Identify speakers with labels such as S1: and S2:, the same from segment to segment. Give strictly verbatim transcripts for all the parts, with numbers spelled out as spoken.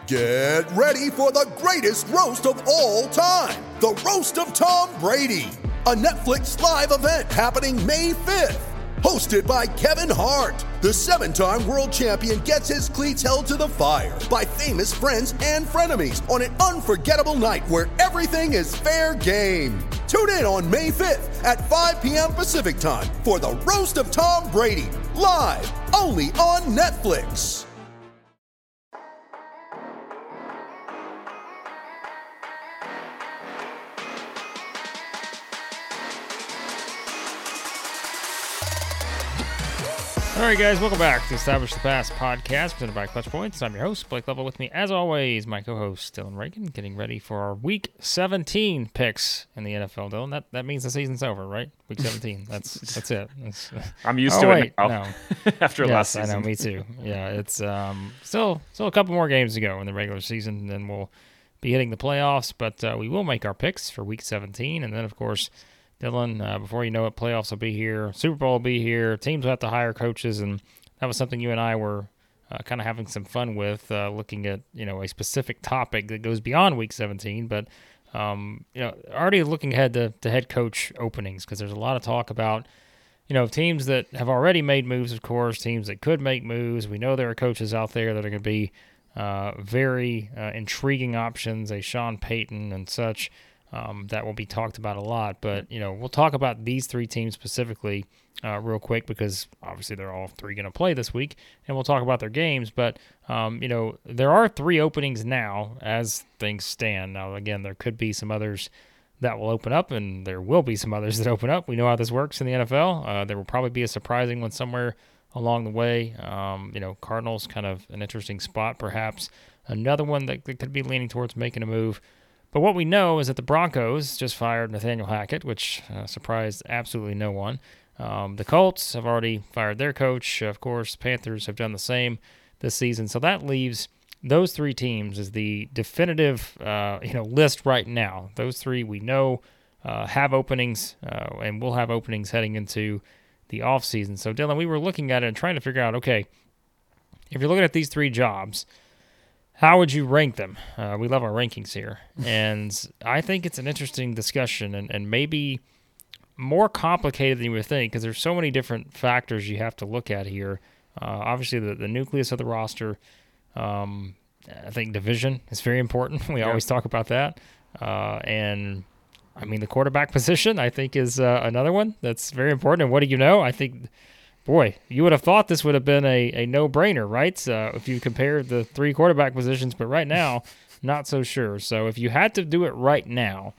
S1: Get ready for the greatest roast of all time, the Roast of Tom Brady, a Netflix live event happening May fifth. Hosted by Kevin Hart, the seven-time world champion gets his cleats held to the fire by famous friends and frenemies on an unforgettable night where everything is fair game. Tune in on May fifth at five p.m. Pacific time for the Roast of Tom Brady, live only on Netflix.
S2: All right, guys, welcome back to Establish the Pass podcast presented by Clutch Points. I'm your host, Blake Lovell. With me, as always, my co-host, Dylan Reagan, getting ready for our Week seventeen picks in the N F L. Dylan, that, that means the season's over, right? Week seventeen. That's that's it. That's,
S3: I'm used
S2: oh,
S3: to
S2: wait,
S3: it now.
S2: No.
S3: After
S2: yes,
S3: last season.
S2: I know, me too. Yeah, it's um, still still a couple more games to go in the regular season, and then we'll be hitting the playoffs. But uh, we will make our picks for Week seventeen, and then, of course, Dylan, uh, before you know it, playoffs will be here, Super Bowl will be here, teams will have to hire coaches, and that was something you and I were uh, kind of having some fun with, uh, looking at, you know, a specific topic that goes beyond Week seventeen. But, um, you know, already looking ahead to, to head coach openings, because there's a lot of talk about, you know, teams that have already made moves, of course, teams that could make moves. We know there are coaches out there that are going to be uh, very uh, intriguing options, a Sean Payton and such, um, that will be talked about a lot. But, you know, we'll talk about these three teams specifically Uh, real quick, because obviously they're all three going to play this week, and we'll talk about their games. But, um, you know, there are three openings now as things stand. Now, again, there could be some others that will open up, and there will be some others that open up. We know how this works in the N F L. Uh, there will probably be a surprising one somewhere along the way. Um, you know, Cardinals kind of an interesting spot, perhaps. Another one that, that could be leaning towards making a move. But what we know is that the Broncos just fired Nathaniel Hackett, which uh, surprised absolutely no one. Um, the Colts have already fired their coach. Of course, Panthers have done the same this season. So that leaves those three teams as the definitive uh, you know, list right now. Those three we know uh, have openings, uh, and will have openings heading into the offseason. So, Dylan, we were looking at it and trying to figure out, okay, if you're looking at these three jobs, how would you rank them? Uh, we love our rankings here. And I think it's an interesting discussion, and, and maybe more complicated than you would think, because there's so many different factors you have to look at here. Uh, obviously, the, the nucleus of the roster. Um, I think division is very important. We yeah. always talk about that. Uh, and, I mean, the quarterback position, I think, is uh, another one that's very important. And what do you know? I think, boy, you would have thought this would have been a, a no-brainer, right? Uh, if you compared the three quarterback positions, but right now, not so sure. So if you had to do it right now,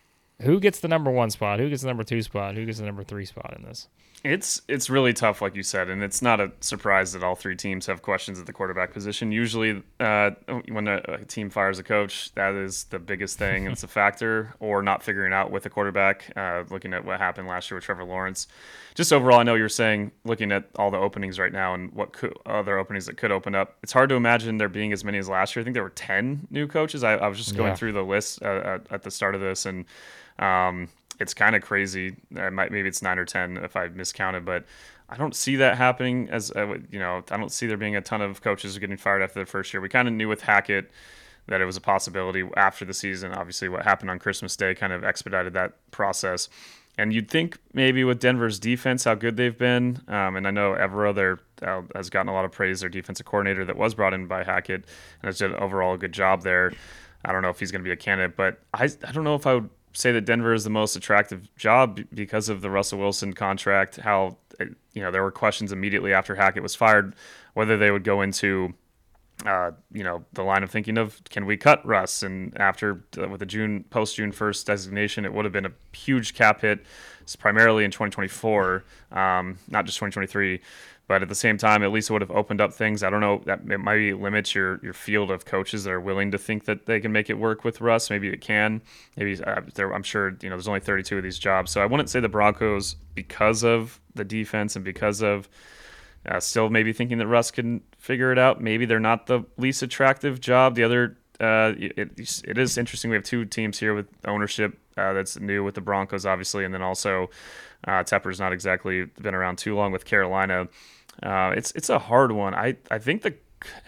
S2: who gets the number one spot? Who gets the number two spot? Who gets the number three spot in this?
S3: It's it's really tough, like you said, and it's not a surprise that all three teams have questions at the quarterback position. Usually, uh, when a, a team fires a coach, that is the biggest thing. It's a factor, or not figuring out with a quarterback. Uh, looking at what happened last year with Trevor Lawrence. Just overall, I know you're saying, looking at all the openings right now and what could, other openings that could open up, it's hard to imagine there being as many as last year. I think there were ten new coaches. I, I was just going yeah. through the list uh, at, at the start of this, and um, it's kind of crazy. I might, maybe it's nine or ten if I miscounted, but I don't see that happening. As uh, you know, I don't see there being a ton of coaches getting fired after their first year. We kind of knew with Hackett that it was a possibility after the season. Obviously, what happened on Christmas Day kind of expedited that process. And you'd think maybe with Denver's defense, how good they've been, um, and I know Evero there uh, has gotten a lot of praise, their defensive coordinator that was brought in by Hackett, and has done overall a good job there. I don't know if he's going to be a candidate, but I I don't know if I would say that Denver is the most attractive job because of the Russell Wilson contract, how, you know, there were questions immediately after Hackett was fired, whether they would go into, uh, you know, the line of thinking of, can we cut Russ? And after, uh, with the June, post-June first designation, it would have been a huge cap hit, primarily in twenty twenty-four, um, not just twenty twenty-three. But at the same time, at least it would have opened up things. I don't know, that it might limit your, your field of coaches that are willing to think that they can make it work with Russ. Maybe it can. Maybe uh, there, I'm sure, you know, there's only thirty-two of these jobs. So I wouldn't say the Broncos, because of the defense and because of uh, still maybe thinking that Russ can figure it out. Maybe they're not the least attractive job. The other, uh, it, it is interesting. We have two teams here with ownership uh, that's new with the Broncos, obviously, and then also uh, Tepper's not exactly been around too long with Carolina. Uh, it's it's a hard one. I, I think the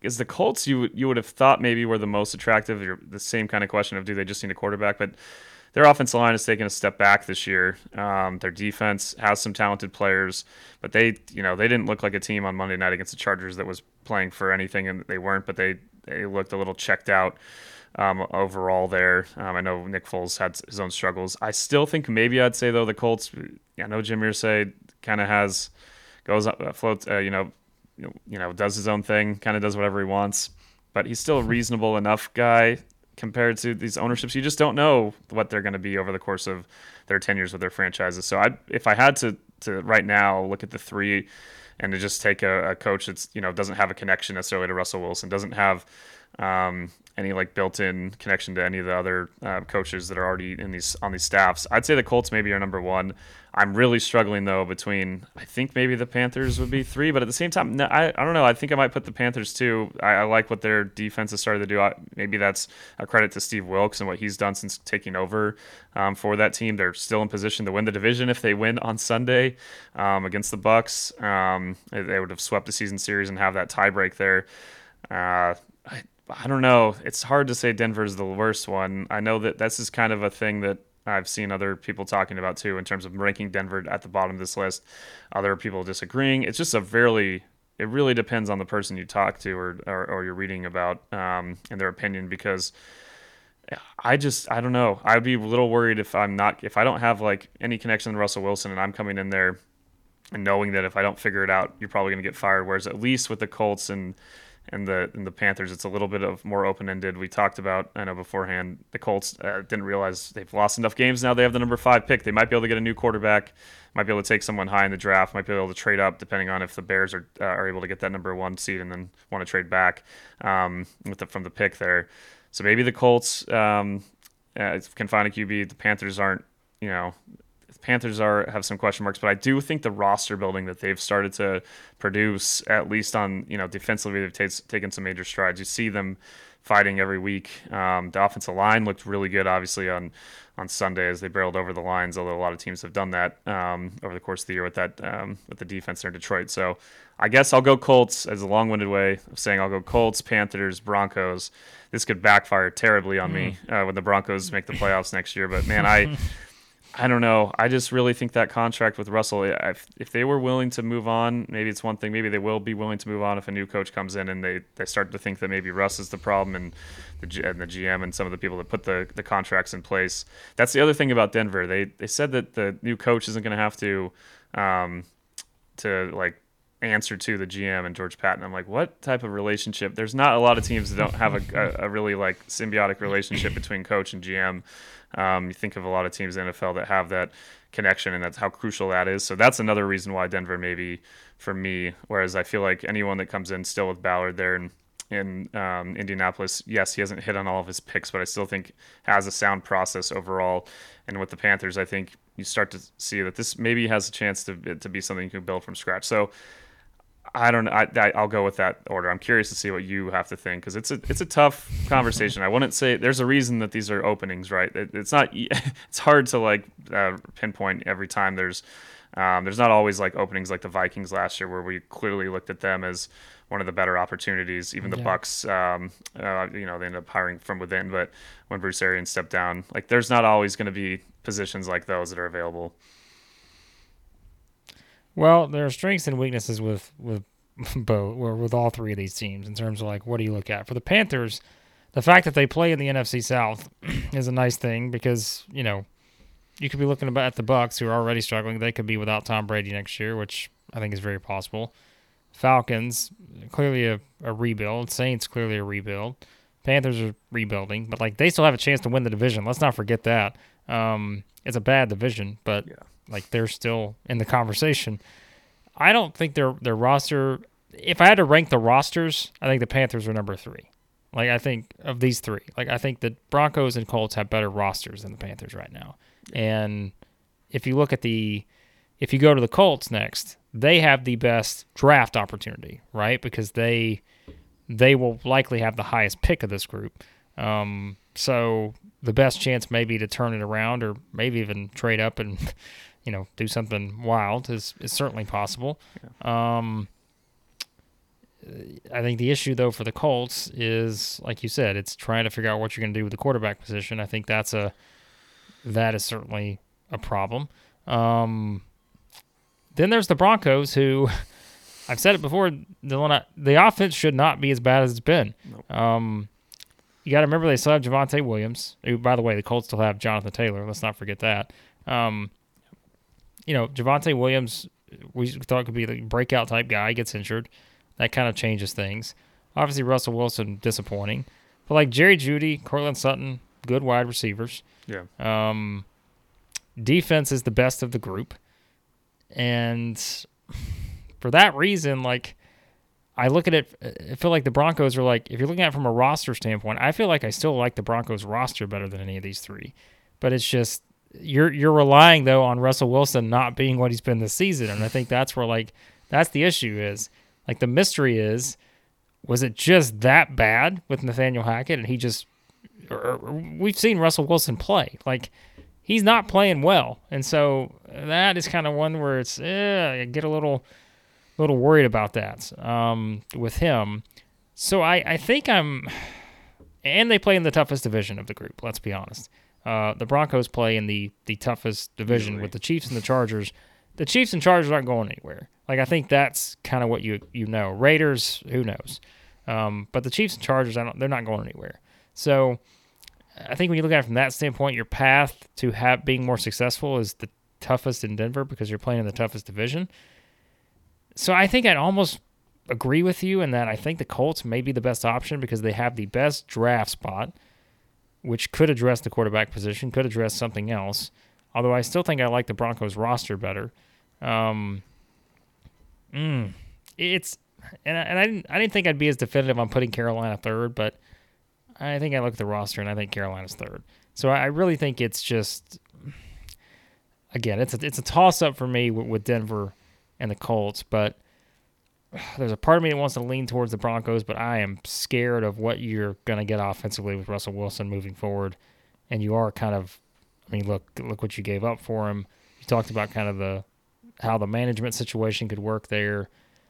S3: is the Colts you you would have thought maybe were the most attractive. You're the same kind of question of do they just need a quarterback, but their offensive line has taken a step back this year. Um, their defense has some talented players, but they, you know, they didn't look like a team on Monday night against the Chargers that was playing for anything, and they weren't. But they, they looked a little checked out um, overall there. Um, I know Nick Foles had his own struggles. I still think maybe I'd say though the Colts. I know Jim Irsay kind of has goes up, floats, uh, you know, you know, does his own thing, kind of does whatever he wants, but he's still a reasonable enough guy. Compared to these ownerships, you just don't know what they're going to be over the course of their tenures with their franchises. So I, if I had to, to right now look at the three and to just take a, a coach that's, you know, doesn't have a connection necessarily to Russell Wilson, doesn't have um, any like built-in connection to any of the other uh, coaches that are already in these on these staffs, I'd say the Colts maybe are number one. I'm really struggling though between, I think maybe the Panthers would be three, but at the same time, no, I, I don't know. I think I might put the Panthers two. I, I like what their defense has started to do. I, maybe that's a credit to Steve Wilkes and what he's done since taking over um, for that team. They're still in position to win the division if they win on Sunday um, against the Bucks. Um, they would have swept the season series and have that tiebreak there. Uh, I, I don't know. It's hard to say Denver's the worst one. I know that this is kind of a thing that I've seen other people talking about too in terms of ranking Denver at the bottom of this list. Other people disagreeing. It's just a fairly, it really depends on the person you talk to or or, or you're reading about um, and their opinion, because I just, I don't know. I'd be a little worried if I'm not, if I don't have like any connection to Russell Wilson and I'm coming in there and knowing that if I don't figure it out, you're probably going to get fired. Whereas at least with the Colts and And the and the Panthers, it's a little bit of more open-ended. We talked about, I know beforehand, the Colts uh, didn't realize they've lost enough games. Now they have the number five pick. They might be able to get a new quarterback, might be able to take someone high in the draft, might be able to trade up depending on if the Bears are uh, are able to get that number one seed and then want to trade back um, with the, from the pick there. So maybe the Colts um, uh, can find a Q B. The Panthers aren't, you know, Panthers are have some question marks, but I do think the roster building that they've started to produce, at least on, you know, defensively, they've t- taken some major strides. You see them fighting every week. Um, the offensive line looked really good, obviously, on on Sunday as they barreled over the lines, although a lot of teams have done that um, over the course of the year with that um, with the defense there in Detroit. So I guess I'll go Colts as a long-winded way of saying I'll go Colts, Panthers, Broncos. This could backfire terribly on mm. me uh, when the Broncos make the playoffs next year. But, man, I... I don't know. I just really think that contract with Russell, if, if they were willing to move on, maybe it's one thing. Maybe they will be willing to move on if a new coach comes in and they, they start to think that maybe Russ is the problem and the, and the G M and some of the people that put the, the contracts in place. That's the other thing about Denver. They they said that the new coach isn't going to have to um, to like answer to the G M and George Patton. I'm like, what type of relationship? There's not a lot of teams that don't have a, a, a really like symbiotic relationship between coach and G M. Um, you think of a lot of teams in the N F L that have that connection, and that's how crucial that is. So that's another reason why Denver maybe for me, whereas I feel like anyone that comes in still with Ballard there in, in um, Indianapolis, yes, he hasn't hit on all of his picks, but I still think has a sound process overall. And with the Panthers, I think you start to see that this maybe has a chance to to be something you can build from scratch. So I don't know. I, I, I'll go with that order. I'm curious to see what you have to think, because it's a it's a tough conversation. I wouldn't say there's a reason that these are openings, right? It, it's not. It's hard to like uh, pinpoint every time. There's um, there's not always like openings like the Vikings last year, where we clearly looked at them as one of the better opportunities. Even the yeah. Bucks, um, uh, you know, they ended up hiring from within. But when Bruce Arians stepped down, like there's not always going to be positions like those that are available.
S2: Well, there are strengths and weaknesses with with both, or with all three of these teams in terms of like what do you look at. For the Panthers, the fact that they play in the N F C South is a nice thing, because you know you could be looking at the Bucks, who are already struggling. They could be without Tom Brady next year, which I think is very possible. Falcons, clearly a, a rebuild. Saints, clearly a rebuild. Panthers are rebuilding, but like they still have a chance to win the division. Let's not forget that. Um, it's a bad division, but. Yeah. Like, they're still in the conversation. I don't think their their roster – if I had to rank the rosters, I think the Panthers are number three. Like, I think of these three. Like, I think the Broncos and Colts have better rosters than the Panthers right now. And if you look at the – if you go to the Colts next, they have the best draft opportunity, right? Because they they will likely have the highest pick of this group. Um, so the best chance maybe to turn it around or maybe even trade up and – you know, do something wild is, is certainly possible. Yeah. Um, I think the issue, though, for the Colts is, like you said, it's trying to figure out what you're going to do with the quarterback position. I think that's a that is certainly a problem. Um, then there's the Broncos, who I've said it before, the, the offense should not be as bad as it's been.
S3: Nope.
S2: Um, you got to remember they still have Javonte Williams, who, by the way, the Colts still have Jonathan Taylor. Let's not forget that. Um, you know, Javonte Williams, we thought could be the breakout type guy. He gets injured. That kind of changes things. Obviously, Russell Wilson, disappointing. But like Jerry Jeudy, Cortland Sutton, good wide receivers.
S3: Yeah.
S2: Um, defense is the best of the group. And for that reason, like, I look at it, I feel like the Broncos are like, if you're looking at it from a roster standpoint, I feel like I still like the Broncos roster better than any of these three. But it's just, you're you're relying, though, on Russell Wilson not being what he's been this season. And I think that's where, like, that's the issue is. Like, the mystery is, was it just that bad with Nathaniel Hackett? And he just, or, or we've seen Russell Wilson play. Like, he's not playing well. And so that is kind of one where it's, eh, I get a little, little worried about that um, with him. So I, I think I'm, and they play in the toughest division of the group, let's be honest. Uh, the Broncos play in the, the toughest division
S3: really? with
S2: the Chiefs and the Chargers. The Chiefs and Chargers aren't going anywhere. Like, I think that's kind of what you you know. Raiders, who knows? Um, but the Chiefs and Chargers, I don't, they're not going anywhere. So I think when you look at it from that standpoint, your path to have being more successful is the toughest in Denver because you're playing in the toughest division. So I think I'd almost agree with you in that I think the Colts may be the best option because they have the best draft spot, which could address the quarterback position, could address something else. Although I still think I like the Broncos roster better. Um, mm, it's and I, and I didn't I didn't think I'd be as definitive on putting Carolina third, but I think I look at the roster and I think Carolina's third. So I really think it's just, again, it's a, it's a toss up for me with, with Denver and the Colts. But there's a part of me that wants to lean towards the Broncos, but I am scared of what you're going to get offensively with Russell Wilson moving forward. And you are kind of, I mean, look look what you gave up for him. You talked about kind of the how the management situation could work there.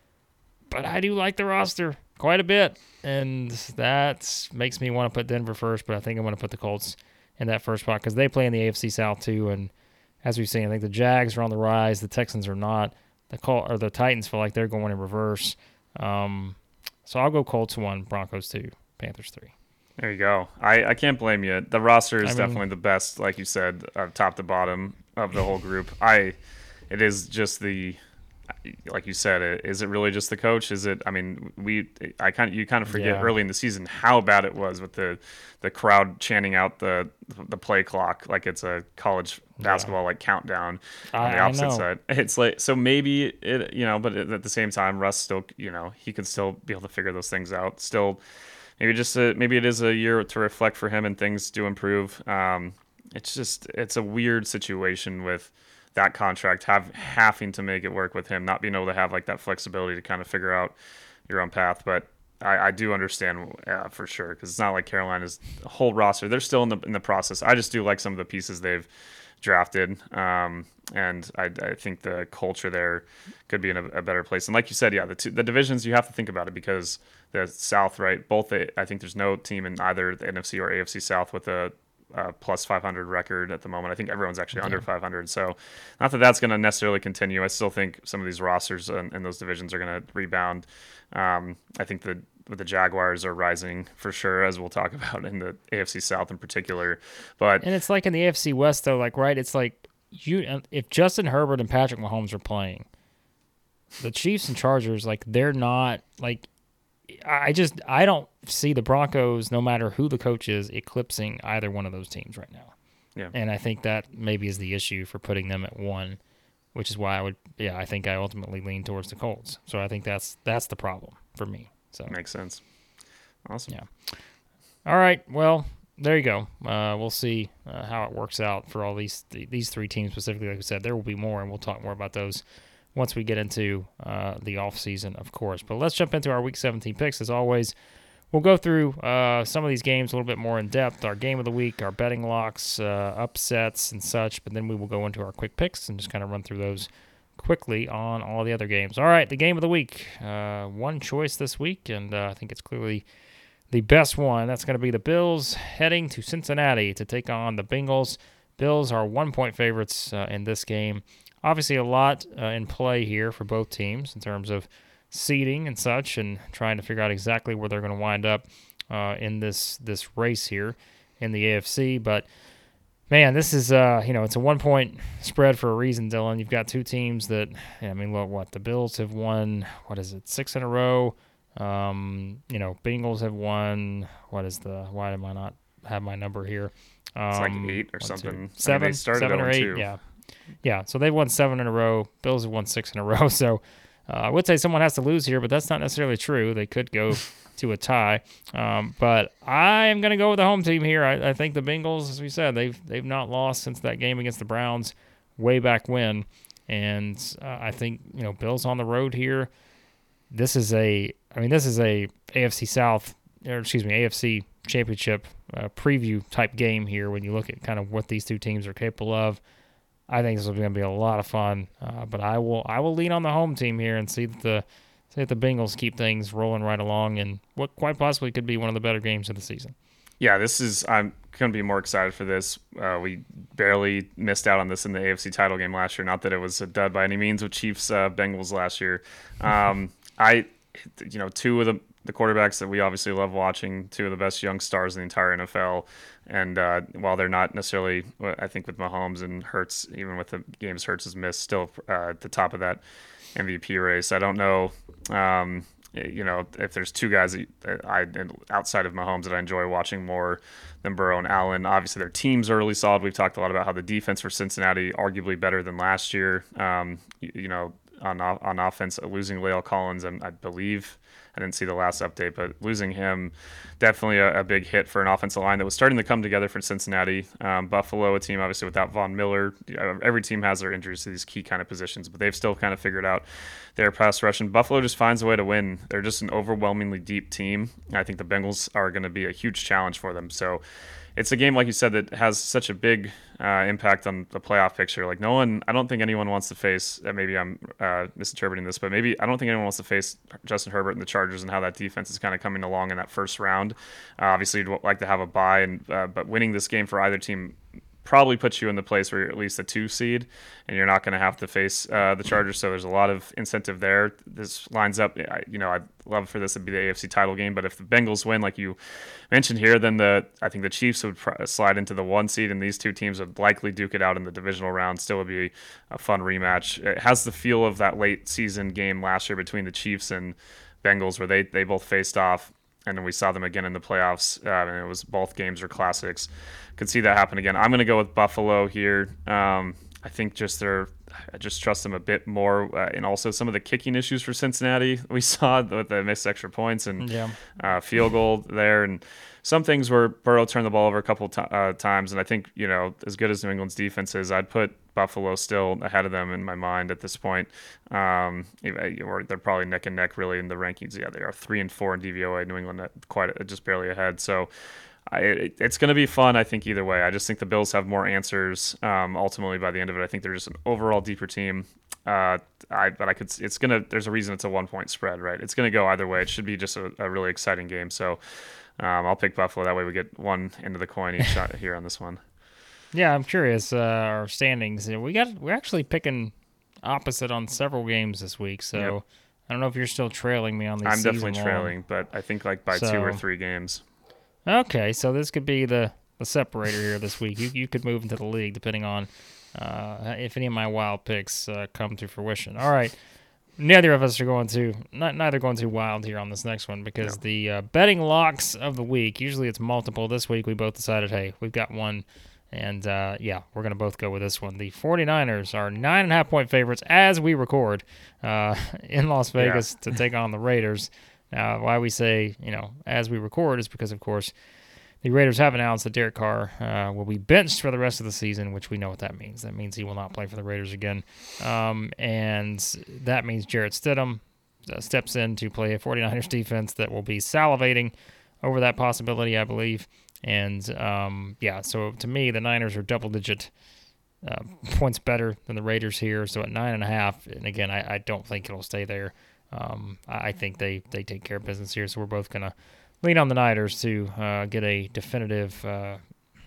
S2: But I do like the roster quite a bit, and that makes me want to put Denver first, but I think I'm going to put the Colts in that first spot because they play in the A F C South too, and as we've seen, I think the Jags are on the rise, the Texans are not. The Col- or the Titans feel like they're going in reverse. Um, so I'll go Colts one, Broncos two, Panthers three.
S3: There you go. I, I can't blame you. The roster is I mean, definitely the best, like you said, uh, top to bottom of the whole group. I, it is just the, like you said, is it really just the coach? Is it? I mean, we, I kind of, you kind of forget yeah. early in the season how bad it was with the, the crowd chanting out the, the play clock like it's a college basketball yeah. like countdown on the opposite side. It's like so maybe it, you know, but at the same time, Russ still, you know, he could still be able to figure those things out. Still. Maybe just a, maybe it is a year to reflect for him and things do improve. Um, it's just it's a weird situation with that contract have having to make it work with him, not being able to have like that flexibility to kind of figure out your own path. But I, I do understand uh, for sure because it's not like Carolina's whole roster. They're still in the in the process. I just do like some of the pieces they've drafted, um, and I, I think the culture there could be in a, a better place. And like you said, yeah, the two, the divisions you have to think about it because the South, right? Both, I think there's no team in either the N F C or A F C South with a, a plus five hundred record at the moment. I think everyone's actually yeah. under five hundred. So not that that's going to necessarily continue. I still think some of these rosters in, in those divisions are going to rebound. Um, I think the the Jaguars are rising for sure, as we'll talk about in the A F C South in particular. But
S2: and it's like in the A F C West though, like right, it's like you if Justin Herbert and Patrick Mahomes are playing, the Chiefs and Chargers, like they're not like. I just I don't see the Broncos, no matter who the coach is, eclipsing either one of those teams right now.
S3: Yeah,
S2: and I think that maybe is the issue for putting them at one, which is why I would yeah I think I ultimately lean towards the Colts. So I think that's that's the problem for me. So
S3: makes sense. Awesome.
S2: Yeah. All right. Well, there you go. Uh, we'll see uh, how it works out for all these th- these three teams specifically. Like I said, there will be more, and we'll talk more about those once we get into uh, the offseason, of course. But let's jump into our Week seventeen picks. As always, we'll go through uh, some of these games a little bit more in depth, our game of the week, our betting locks, uh, upsets, and such. But then we will go into our quick picks and just kind of run through those quickly on all the other games. All right, the game of the week. Uh, one choice this week, and uh, I think it's clearly the best one. That's going to be the Bills heading to Cincinnati to take on the Bengals. Bills are one-point favorites uh, in this game. Obviously, a lot uh, in play here for both teams in terms of seeding and such, and trying to figure out exactly where they're going to wind up uh, in this this race here in the A F C. But man, this is uh, you know, it's a one-point spread for a reason, Dylan. You've got two teams that, I mean, look, what the Bills have won. What is it, six in a row? Um, you know, Bengals have won. What is the? Why am I not have my number here? Um,
S3: it's like eight or
S2: one,
S3: something.
S2: Two, seven, I mean,
S3: they started
S2: seven or eight.
S3: two.
S2: Yeah. Yeah, so they've won seven in a row. Bills have won six in a row. So uh, I would say someone has to lose here, but that's not necessarily true. They could go to a tie. Um, but I am going to go with the home team here. I, I think the Bengals, as we said, they've they've not lost since that game against the Browns way back when. And uh, I think, you know, Bills on the road here. This is a, I mean, this is a A F C South, or excuse me, A F C Championship uh, preview type game here when you look at kind of what these two teams are capable of. I think this is going to be a lot of fun, uh, but I will I will lean on the home team here and see that the see that the Bengals keep things rolling right along in what quite possibly could be one of the better games of the season.
S3: Yeah, this is I'm going to be more excited for this. Uh, we barely missed out on this in the A F C title game last year. Not that it was a dud by any means with Chiefs uh, Bengals last year. Um, I, you know, two of the the quarterbacks that we obviously love watching, two of the best young stars in the entire N F L. And uh, while they're not necessarily, I think with Mahomes and Hurts, even with the games Hurts has missed, still uh, at the top of that M V P race. I don't know, um, you know, if there's two guys that I outside of Mahomes that I enjoy watching more than Burrow and Allen. Obviously, their teams are really solid. We've talked a lot about how the defense for Cincinnati arguably better than last year. Um, you, you know, on on offense, losing La'el Collins, and I believe. I didn't see the last update, but losing him, definitely a, a big hit for an offensive line that was starting to come together for Cincinnati. Um, Buffalo, a team obviously without Von Miller. Every team has their injuries to these key kind of positions, but they've still kind of figured out their pass rush. And Buffalo just finds a way to win. They're just an overwhelmingly deep team. I think the Bengals are going to be a huge challenge for them. So it's a game, like you said, that has such a big uh, impact on the playoff picture. Like no one, I don't think anyone wants to face, uh, maybe I'm uh, misinterpreting this, but maybe I don't think anyone wants to face Justin Herbert and the Chargers and how that defense is kind of coming along in that first round. Uh, obviously, you'd like to have a bye, and uh, but winning this game for either team probably puts you in the place where you're at least a two seed and you're not going to have to face uh, the Chargers. So there's a lot of incentive there. This lines up, you know, I'd love for this to be the A F C title game, but if the Bengals win, like you mentioned here, then the, I think the Chiefs would pr- slide into the one seed and these two teams would likely duke it out in the divisional round. Still would be a fun rematch. It has the feel of that late season game last year between the Chiefs and Bengals where they, they both faced off. And then we saw them again in the playoffs, uh, and it was both games were classics. Could see that happen again. I'm going to go with Buffalo here. Um, I think just they're, I just trust them a bit more, uh, and also some of the kicking issues for Cincinnati we saw with the missed extra points and
S2: yeah.
S3: uh, field goal there, and some things where Burrow turned the ball over a couple t- uh, times. And I think, you know, as good as New England's defense is, I'd put Buffalo still ahead of them in my mind at this point. Um, or they're probably neck and neck really in the rankings. Yeah, they are three and four in D V O A. New England quite just barely ahead. So I, it, it's going to be fun, I think, either way. I just think the Bills have more answers um, ultimately by the end of it. I think they're just an overall deeper team. Uh, I but I could. It's gonna. There's a reason it's a one point spread, right? It's gonna go either way. It should be just a, a really exciting game. So um, I'll pick Buffalo. That way we get one end of the coin each shot here on this one.
S2: Yeah, I'm curious. Uh, our standings. We got. We're actually picking opposite on several games this week. So
S3: Yep.
S2: I don't know if you're still trailing me on these.
S3: I'm
S2: season
S3: definitely
S2: long.
S3: trailing, but I think like by
S2: So-
S3: two or three games.
S2: Okay, so this could be the, the separator here this week. You you could move into the league depending on uh, if any of my wild picks uh, come to fruition. All right, neither of us are going to not neither going too wild here on this next one because
S3: No.
S2: the uh, betting locks of the week. Usually it's multiple. This week we both decided, hey, we've got one, and uh, yeah, we're gonna both go with this one. The 49ers are nine and a half point favorites as we record uh, in Las Vegas to take on the Raiders. Now, why we say, you know, as we record is because, of course, the Raiders have announced that Derek Carr uh, will be benched for the rest of the season, which we know what that means. That means he will not play for the Raiders again. Um, and that means Jarrett Stidham uh, steps in to play a 49ers defense that will be salivating over that possibility, I believe. And, um, yeah, so to me, the Niners are double-digit uh, points better than the Raiders here. So at nine and a half, and again, I, I don't think it'll stay there. Um, I, I think they, they take care of business here. So we're both going to lean on the Niners to uh, get a definitive, uh,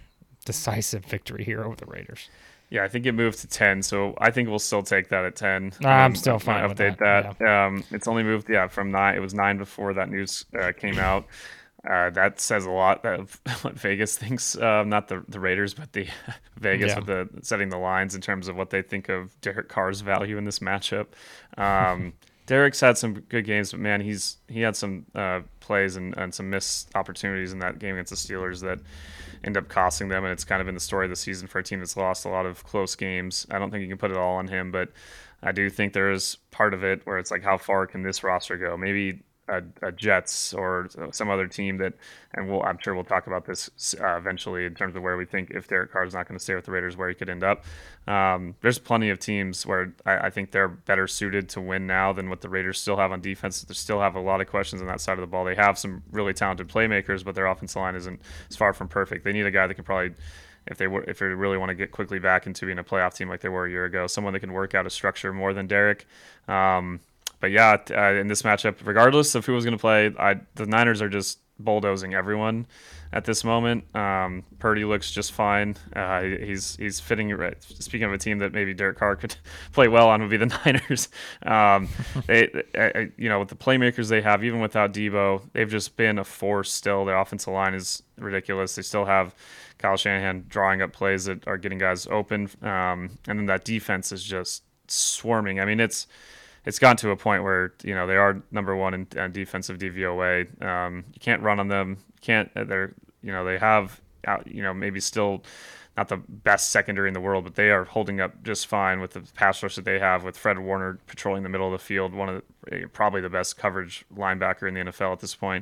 S2: decisive victory here over the Raiders.
S3: Yeah, I think it moved to ten, so I think we'll still take that at ten.
S2: Nah, I'm still fine
S3: update
S2: with that.
S3: that.
S2: Yeah.
S3: Um, it's only moved, yeah, from nine. It was nine before that news uh, came out. Uh, that says a lot of what Vegas thinks, uh, not the the Raiders, but the Vegas
S2: Yeah.
S3: with the setting the lines in terms of what they think of Derek Carr's value in this matchup. Um, Derek's had some good games, but man, he's he had some uh, plays and, and some missed opportunities in that game against the Steelers that end up costing them, and it's kind of been the story of the season for a team that's lost a lot of close games. I don't think you can put it all on him, but I do think there is part of it where it's like, how far can this roster go? Maybe a, a Jets or some other team that, and we'll, I'm sure we'll talk about this uh, eventually in terms of where we think if Derek Carr is not going to stay with the Raiders, where he could end up. Um, there's plenty of teams where I, I think they're better suited to win now than what the Raiders still have on defense. They still have a lot of questions on that side of the ball. They have some really talented playmakers, but their offensive line isn't is far from perfect. They need a guy that can probably, if they were, if they really want to get quickly back into being a playoff team like they were a year ago, someone that can work out a structure more than Derek. Um, But yeah, uh, in this matchup, regardless of who was going to play, I, the Niners are just bulldozing everyone at this moment. Um, Purdy looks just fine. Uh, he's he's fitting right. Speaking of a team that maybe Derek Carr could play well on, would be the Niners. Um, they, I, you know, with the playmakers they have, even without Debo, they've just been a force. Still, their offensive line is ridiculous. They still have Kyle Shanahan drawing up plays that are getting guys open, um, and then that defense is just swarming. I mean, it's. It's gotten to a point where, you know, they are number one in, in defensive D V O A. Um, you can't run on them. You can't. They're, you know, they have, you know, maybe still not the best secondary in the world, but they are holding up just fine with the pass rush that they have, with Fred Warner patrolling the middle of the field, one of the, probably the best coverage linebacker in the N F L at this point.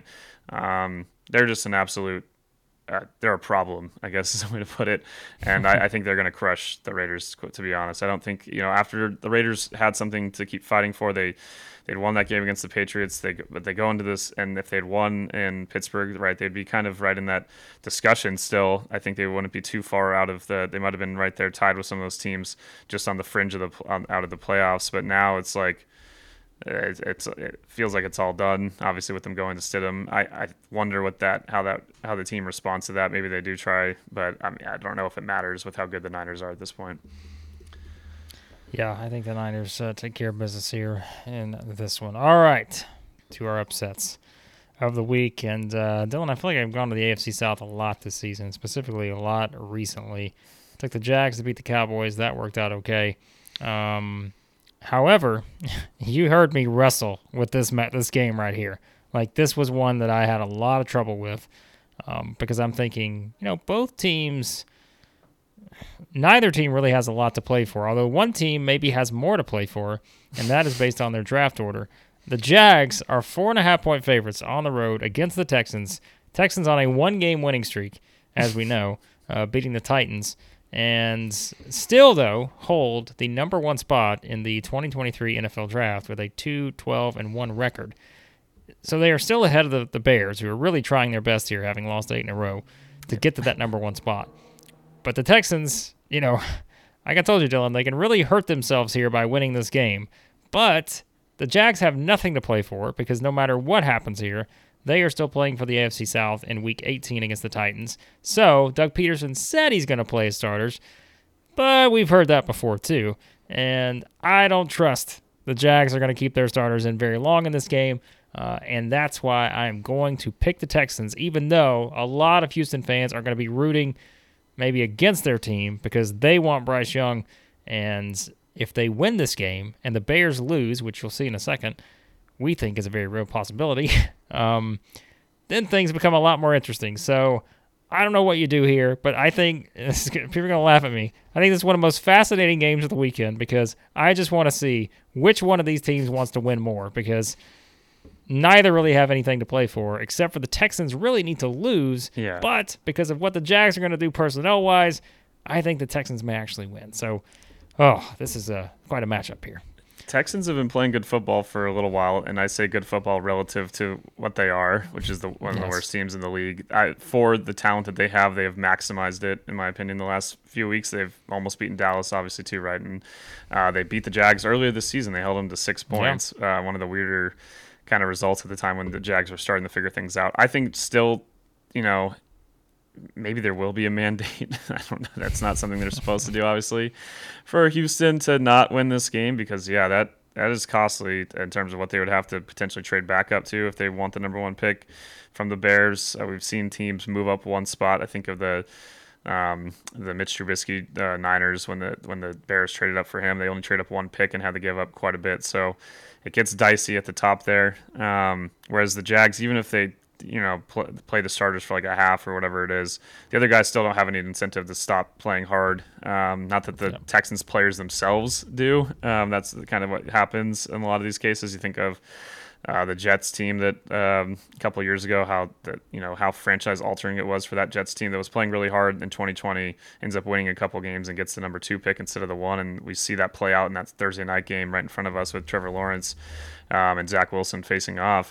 S3: Um, they're just an absolute. Uh, they're a problem, I guess is the way to put it. And I, I think they're going to crush the Raiders, to be honest. I don't think, you know, after the Raiders had something to keep fighting for, they, they'd won that game against the Patriots. They, but they go into this, and if they'd won in Pittsburgh, right, they'd be kind of right in that discussion still. I think they wouldn't be too far out of the, they might have been right there tied with some of those teams just on the fringe of the, on, out of the playoffs. But now it's like, It's, it's it feels like it's all done. Obviously, with them going to Stidham, I, I wonder what that how that how the team responds to that. Maybe they do try, but I mean, I don't know if it matters with how good the Niners are at this point.
S2: Yeah, I think the Niners uh, take care of business here in this one. All right, to our upsets of the week, and uh, Dylan, I feel like I've gone to the A F C South a lot this season, specifically a lot recently. I took the Jags to beat the Cowboys. That worked out okay. Um, However, you heard me wrestle with this ma- this game right here. Like, this was one that I had a lot of trouble with um, because I'm thinking, you know, both teams, neither team really has a lot to play for, although one team maybe has more to play for, and that is based on their draft order. The Jags are four and a half point favorites on the road against the Texans. Texans on a one-game winning streak, as we know, uh, beating the Titans. And still, though, hold the number one spot in the twenty twenty-three N F L Draft with a two twelve and one record. So they are still ahead of the, the Bears, who are really trying their best here, having lost eight in a row, to get to that number one spot. But the Texans, you know, like I told you, Dylan, they can really hurt themselves here by winning this game. But the Jags have nothing to play for because no matter what happens here, they are still playing for the A F C South in Week eighteen against the Titans. So Doug Peterson said he's going to play his starters, but we've heard that before too. And I don't trust the Jags are going to keep their starters in very long in this game, uh, and that's why I'm going to pick the Texans, even though a lot of Houston fans are going to be rooting maybe against their team because they want Bryce Young. And if they win this game and the Bears lose, which you'll see in a second, we think is a very real possibility, um, then things become a lot more interesting. So I don't know what you do here, but I think people are going to laugh at me. I think this is one of the most fascinating games of the weekend because I just want to see which one of these teams wants to win more because neither really have anything to play for except for the Texans really need to lose.
S3: Yeah.
S2: But because of what the Jags are going to do personnel-wise, I think the Texans may actually win. So, oh, this is a, quite a matchup here.
S3: Texans have been playing good football for a little while, and I say good football relative to what they are, which is the one of
S2: yes.
S3: the worst teams in the league. I, for the talent that they have, they have maximized it, in my opinion, the last few weeks. They've almost beaten Dallas, obviously, too, right? And uh, they beat the Jags earlier this season. They held them to six points, yeah. uh, one of the weirder kind of results at the time when the Jags were starting to figure things out. I think still, you know, maybe there will be a mandate. I don't know. That's not something they're supposed to do, obviously, for Houston to not win this game because, yeah, that, that is costly in terms of what they would have to potentially trade back up to if they want the number one pick from the Bears. Uh, we've seen teams move up one spot. I think of the um, the Mitch Trubisky uh, Niners when the when the Bears traded up for him. They only traded up one pick and had to give up quite a bit. So it gets dicey at the top there. Um, whereas the Jags, even if they you know, play, play the starters for like a half or whatever it is, the other guys still don't have any incentive to stop playing hard. Um, not that the yeah. Texans players themselves do. Um, that's kind of what happens in a lot of these cases. You think of uh, the Jets team that um, a couple of years ago, how that you know how franchise altering it was for that Jets team that was playing really hard in twenty twenty, ends up winning a couple games and gets the number two pick instead of the one, and we see that play out in that Thursday night game right in front of us with Trevor Lawrence um, and Zach Wilson facing off.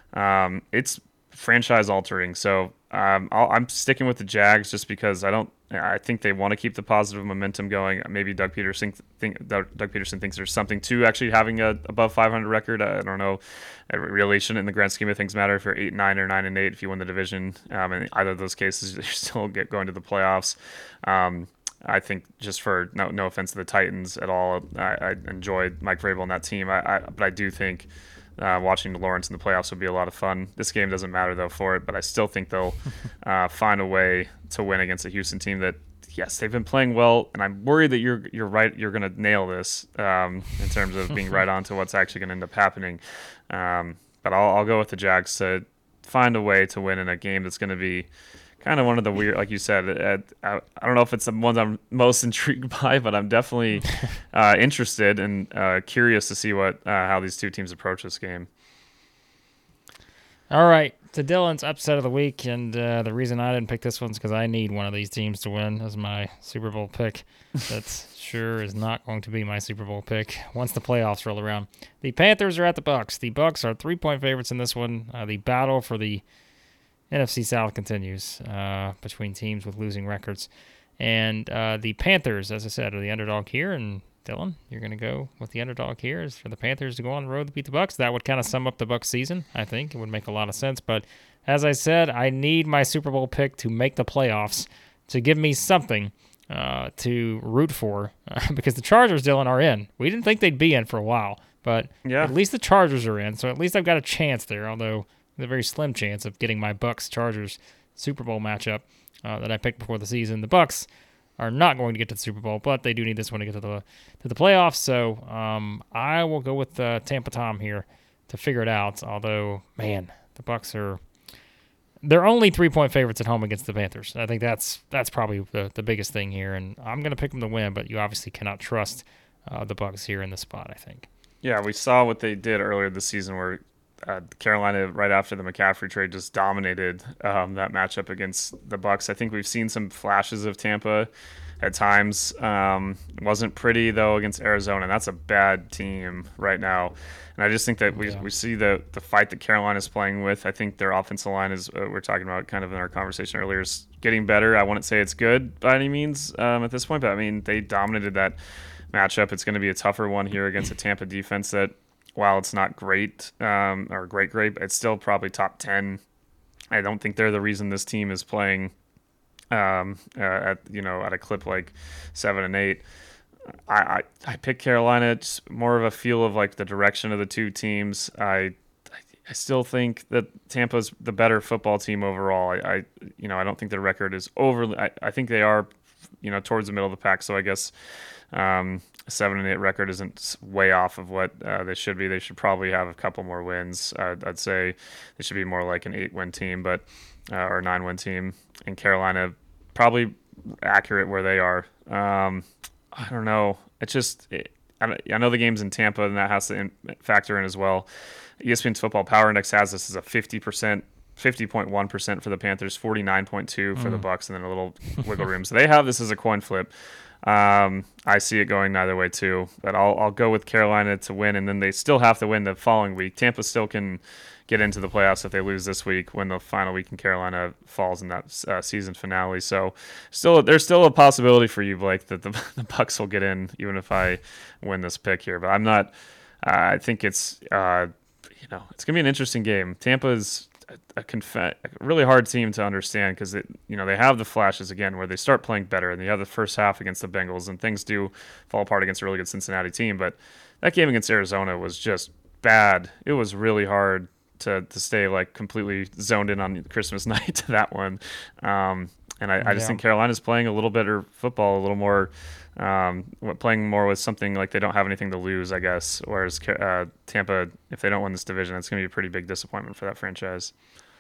S3: Um, it's franchise altering. So um, I'll, I'm sticking with the Jags just because I don't. I think they want to keep the positive momentum going. Maybe Doug Peterson think Doug, Doug Peterson thinks there's something to actually having a above five hundred record. I don't know. It really shouldn't in the grand scheme of things matter if you're eight nine or nine and eight if you win the division. Um, in either of those cases, you still get going to the playoffs. Um, I think just for no no offense to the Titans at all, I, I enjoyed Mike Vrabel and that team. I, I but I do think. Uh, watching Lawrence in the playoffs would be a lot of fun. This game doesn't matter, though, for it, but I still think they'll uh, find a way to win against a Houston team that, yes, they've been playing well, and I'm worried that you're you're right. You're going to nail this um, in terms of being right on to what's actually going to end up happening. Um, but I'll, I'll go with the Jags to find a way to win in a game that's going to be kind of one of the weird, like you said, uh, I, I don't know if it's the ones I'm most intrigued by, but I'm definitely uh, interested and uh, curious to see what uh, how these two teams approach this game.
S2: All right, to Dylan's upset of the week, and uh, the reason I didn't pick this one is because I need one of these teams to win as my Super Bowl pick. That sure is not going to be my Super Bowl pick once the playoffs roll around. The Panthers are at the Bucs. The Bucs are three-point favorites in this one. Uh, the battle for the N F C South continues uh, between teams with losing records. And uh, the Panthers, as I said, are the underdog here. And Dylan, you're going to go with the underdog here is for the Panthers to go on the road to beat the Bucs. That would kind of sum up the Bucs season, I think. It would make a lot of sense. But as I said, I need my Super Bowl pick to make the playoffs to give me something uh, to root for. Uh, because the Chargers, Dylan, are in. We didn't think they'd be in for a while. But yeah. At least the Chargers are in. So at least I've got a chance there, although a very slim chance of getting my Bucs-Chargers Super Bowl matchup uh, that I picked before the season. The Bucs are not going to get to the Super Bowl, but they do need this one to get to the to the playoffs. So um, I will go with uh, Tampa Tom here to figure it out. Although, man, the Bucs are they're only three-point favorites at home against the Panthers. I think that's that's probably the, the biggest thing here, and I'm going to pick them to win. But you obviously cannot trust uh, the Bucs here in the spot, I think.
S3: Yeah, we saw what they did earlier this season where Uh, Carolina, right after the McCaffrey trade, just dominated um, that matchup against the Bucs. I think we've seen some flashes of Tampa at times. Um, wasn't pretty, though, against Arizona. That's a bad team right now. And I just think that we, yeah. we see the, the fight that Carolina is playing with. I think their offensive line is, uh, we're talking about kind of in our conversation earlier, is getting better. I wouldn't say it's good by any means um, at this point, but I mean, they dominated that matchup. It's going to be a tougher one here against a Tampa defense that, while it's not great um, or great, great, it's still probably top ten. I don't think they're the reason this team is playing um, uh, at you know at a clip like seven and eight. I I, I picked Carolina. It's more of a feel of like the direction of the two teams. I I still think that Tampa's the better football team overall. I, I you know I don't think their record is overly. I, I think they are you know towards the middle of the pack. So I guess. Um, a seven and eight record isn't way off of what uh, they should be. They should probably have a couple more wins. Uh, I'd say they should be more like an eight-win team, but uh, or a nine-win team. And Carolina probably accurate where they are. Um, I don't know. It's just it, I, I know the game's in Tampa, and that has to in, factor in as well. E S P N's Football Power Index has this as a fifty percent. fifty point one percent for the Panthers, forty-nine point two for mm. the Bucs, and then a little wiggle room. So they have this as a coin flip. Um, I see it going neither way too, but I'll I'll go with Carolina to win, and then they still have to win the following week. Tampa still can get into the playoffs if they lose this week when the final week in Carolina falls in that uh, season finale. So still, there's still a possibility for you, Blake, that the, the Bucks will get in even if I win this pick here. But I'm not. Uh, I think it's uh, you know it's gonna be an interesting game. Tampa's a, conf- a really hard team to understand because you know they have the flashes again where they start playing better, and they have the first half against the Bengals, and things do fall apart against a really good Cincinnati team. But that game against Arizona was just bad. It was really hard to to stay like completely zoned in on Christmas night to that one. Um, and I, I just yeah. think Carolina's playing a little better football, a little more um, playing more with something like they don't have anything to lose, I guess. Whereas uh, Tampa, if they don't win this division, it's going to be a pretty big disappointment for that franchise.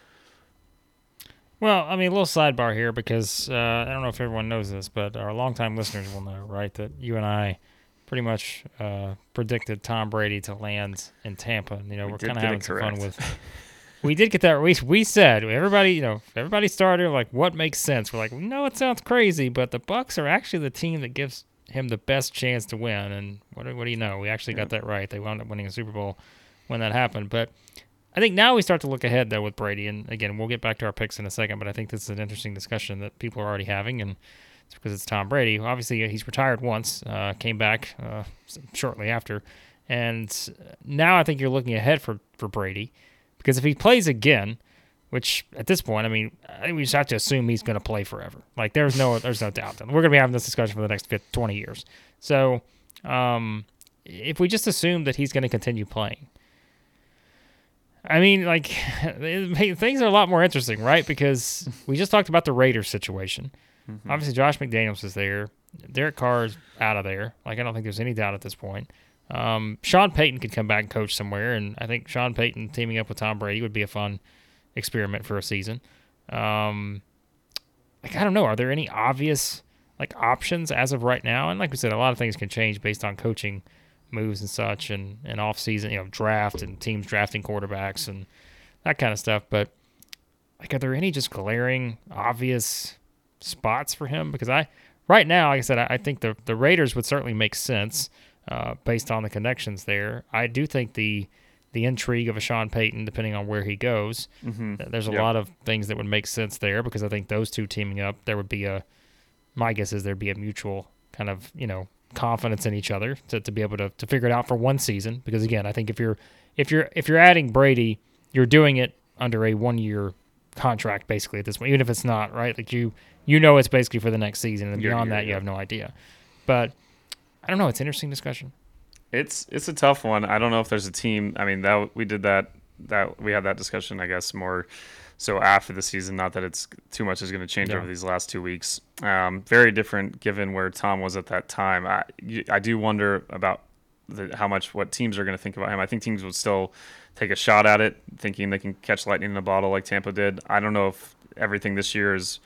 S2: Well, I mean, a little sidebar here because uh, I don't know if everyone knows this, but our longtime listeners will know, right, that you and I pretty much uh, predicted Tom Brady to land in Tampa. You know, we we're kind of having some fun with. We did get that. We we said everybody, you know, everybody started like, what makes sense? We're like, no, it sounds crazy, but the Bucks are actually the team that gives him the best chance to win. And what what do you know? We actually yeah. got that right. They wound up winning a Super Bowl when that happened. But I think now we start to look ahead though with Brady. And again, we'll get back to our picks in a second. But I think this is an interesting discussion that people are already having, and it's because it's Tom Brady. Obviously, he's retired once, uh, came back uh, shortly after, and now I think you're looking ahead for for Brady. Because if he plays again, which at this point, I mean, I think we just have to assume he's going to play forever. Like, there's no there's no doubt. We're going to be having this discussion for the next twenty years. So um, if we just assume that he's going to continue playing, I mean, like, things are a lot more interesting, right? Because we just talked about the Raiders situation. Mm-hmm. Obviously, Josh McDaniels is there. Derek Carr is out of there. Like, I don't think there's any doubt at this point. Um, Sean Payton could come back and coach somewhere, and I think Sean Payton teaming up with Tom Brady would be a fun experiment for a season. Um, like, I don't know. Are there any obvious like options as of right now? And like we said, a lot of things can change based on coaching moves and such, and, and off-season, you know, draft and teams drafting quarterbacks and that kind of stuff. But like, are there any just glaring, obvious spots for him? Because I, right now, like I said, I, I think the the Raiders would certainly make sense. Uh, based on the connections there. I do think the the intrigue of a Sean Payton, depending on where he goes, mm-hmm. there's a yep. lot of things that would make sense there because I think those two teaming up, there would be a, my guess is there'd be a mutual kind of, you know, confidence in each other to, to be able to, to figure it out for one season. Because again, I think if you're if you're if you're adding Brady, you're doing it under a one year contract basically at this point, even if it's not, right? Like you you know it's basically for the next season, and beyond yeah, yeah, that you yeah. have no idea. But I don't know. It's an interesting discussion.
S3: It's it's a tough one. I don't know if there's a team. I mean, that we did that that we had that discussion, I guess, more so after the season. Not that it's too much is going to change yeah. over these last two weeks. Um, very different given where Tom was at that time. I I do wonder about the, how much what teams are going to think about him. I think teams would still take a shot at it, thinking they can catch lightning in a bottle like Tampa did. I don't know if everything this year is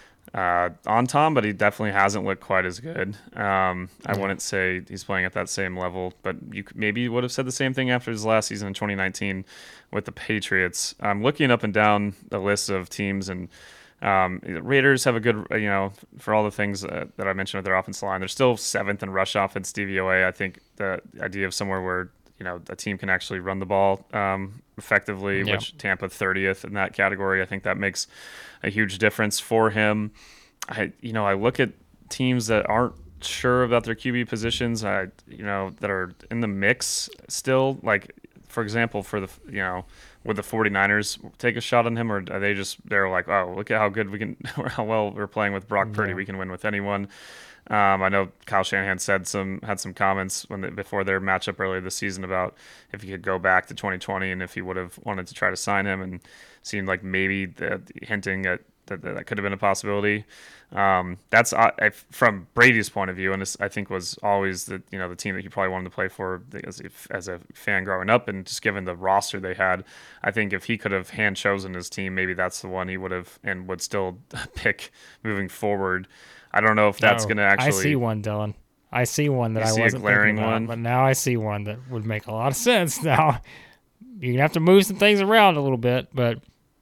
S3: Uh, on Tom, but he definitely hasn't looked quite as good. Um, I yeah. wouldn't say he's playing at that same level, but you maybe you would have said the same thing after his last season in twenty nineteen with the Patriots. I'm looking up and down the list of teams, and um, Raiders have a good, you know, for all the things uh, that I mentioned with their offensive line, they're still seventh in rush offense D V O A. I think the idea of somewhere where you know a team can actually run the ball um, effectively, yeah. which Tampa thirtieth in that category. I think that makes a huge difference for him. I, you know, I look at teams that aren't sure about their Q B positions, I, you know, that are in the mix still. Like, for example, for the, you know, would the 49ers take a shot on him, or are they just, they're like, oh, look at how good we can, how well we're playing with Brock Purdy. Yeah. We can win with anyone. Um, I know Kyle Shanahan said some had some comments when they, before their matchup earlier this season about if he could go back to twenty twenty and if he would have wanted to try to sign him, and seemed like maybe the, hinting at that that could have been a possibility. Um, that's uh, I, from Brady's point of view, and this I think was always the you know the team that he probably wanted to play for as a, as a fan growing up, and just given the roster they had, I think if he could have hand chosen his team, maybe that's the one he would have and would still pick moving forward. I don't know if that's no, going to actually.
S2: I see one, Dylan. I see one that I wasn't
S3: see a glaring
S2: thinking about,
S3: one,
S2: but now I see one that would make a lot of sense. Now you're gonna have to move some things around a little bit, but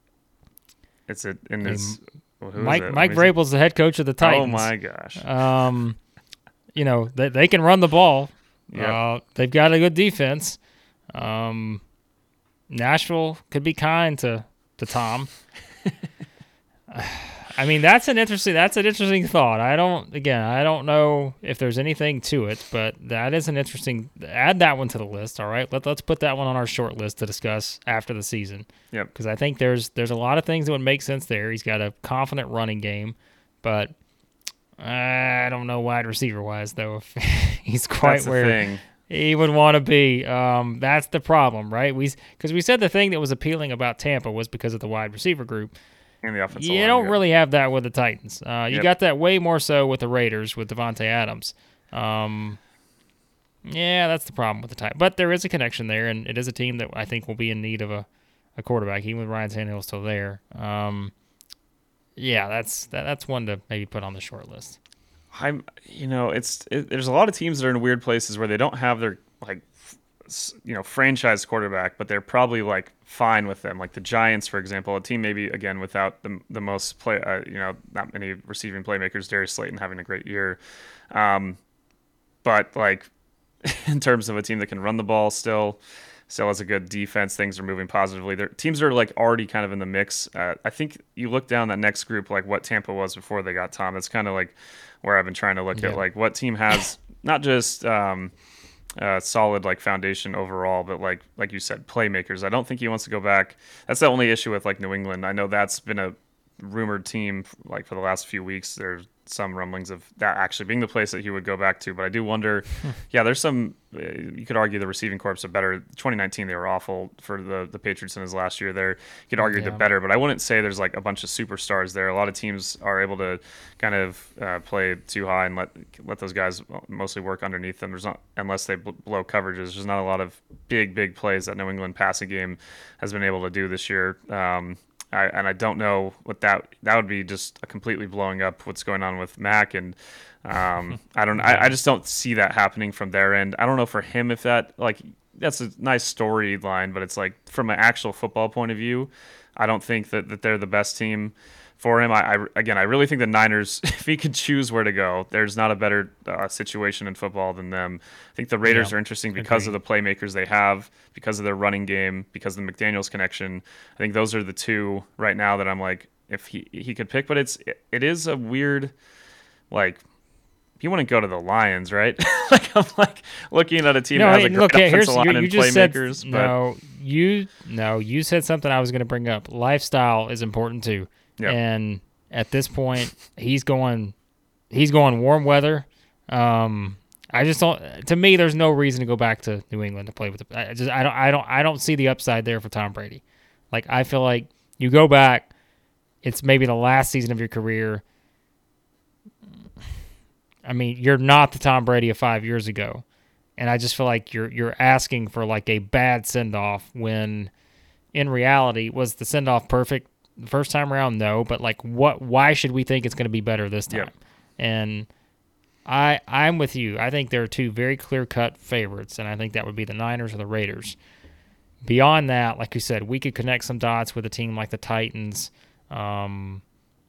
S3: it's a in this.
S2: Well, Mike Mike Vrabel's the head coach of the Titans.
S3: Oh my gosh.
S2: Um, you know, they, they can run the ball.
S3: Yep.
S2: Uh, they've got a good defense. Um, Nashville could be kind to, to Tom. I mean, that's an interesting that's an interesting thought. I don't again, I don't know if there's anything to it, but that is an interesting. Add that one to the list. All right, let let's put that one on our short list to discuss after the season.
S3: Yep.
S2: Because I think there's there's a lot of things that would make sense there. He's got a confident running game, but I don't know wide receiver wise though if he's quite
S3: That's the
S2: where
S3: thing.
S2: he would want to be. Um, that's the problem, right? We because we said the thing that was appealing about Tampa was because of the wide receiver group.
S3: In the offensive
S2: You
S3: line,
S2: don't
S3: yeah.
S2: really have that with the Titans. Uh, you
S3: Yep.
S2: got that way more so with the Raiders with Devontae Adams. Um, yeah, that's the problem with the Titans. But there is a connection there, and it is a team that I think will be in need of a, a quarterback, even with Ryan Tannehill still there. Um, yeah, that's that, that's one to maybe put on the short list.
S3: I'm, you know, it's it, there's a lot of teams that are in weird places where they don't have their like, f- you know, franchise quarterback, but they're probably like fine with them. Like the Giants, for example, a team maybe again without the the most play, uh, you know, not many receiving playmakers. Darius Slayton having a great year, um, but like in terms of a team that can run the ball still. Still has a good defense. Things are moving positively. Their teams are like already kind of in the mix. Uh, I think you look down that next group, like what Tampa was before they got Tom. That's kind of like where I've been trying to look
S2: Yeah.
S3: at, like what team has not just um, a solid like foundation overall, but like like you said, playmakers. I don't think he wants to go back. That's the only issue with like New England. I know that's been a rumored team like for the last few weeks. There's some rumblings of that actually being the place that he would go back to, but I do wonder. yeah, there's some. Uh, you could argue the receiving corps are better. twenty nineteen they were awful for the the Patriots in his last year there. You could argue
S2: Yeah.
S3: they're better, but I wouldn't say there's like a bunch of superstars there. A lot of teams are able to kind of uh, play too high and let let those guys mostly work underneath them. There's not unless they bl- blow coverages. There's not a lot of big big plays that New England passing game has been able to do this year. Um, I, and I don't know what that that would be just a completely blowing up what's going on with Mac and um, I don't I, I just don't see that happening from their end. I don't know for him if that like that's a nice storyline, but it's like from an actual football point of view, I don't think that, that they're the best team for him. I, I again I really think the Niners, if he could choose where to go, there's not a better uh, situation in football than them. I think the Raiders
S2: Yeah.
S3: are interesting because
S2: Agreed.
S3: of the playmakers they have, because of their running game, because of the McDaniels connection. I think those are the two right now that I'm like, if he he could pick. But it's it, it is a weird, like, you wouldn't go to the Lions, right? like I'm like looking at a team
S2: No,
S3: that has
S2: hey,
S3: a great
S2: look, hey, here's
S3: offensive line
S2: you, you
S3: and
S2: just said
S3: playmakers. but
S2: no. You no, you said something I was going to bring up. Lifestyle is important too,
S3: Yep.
S2: and at this point, he's going, he's going warm weather. Um, I just don't. To me, there's no reason to go back to New England to play with. The, I just I don't I don't I don't see the upside there for Tom Brady. Like I feel like you go back, it's maybe the last season of your career. I mean, you're not the Tom Brady of five years ago, and I just feel like you're you're asking for like a bad send off when, in reality, was the send off perfect the first time around? No, but like, what? Why should we think it's going to be better this time?
S3: Yep.
S2: And I I'm with you. I think there are two very clear cut favorites, and I think that would be the Niners or the Raiders. Beyond that, like you said, we could connect some dots with a team like the Titans. Um,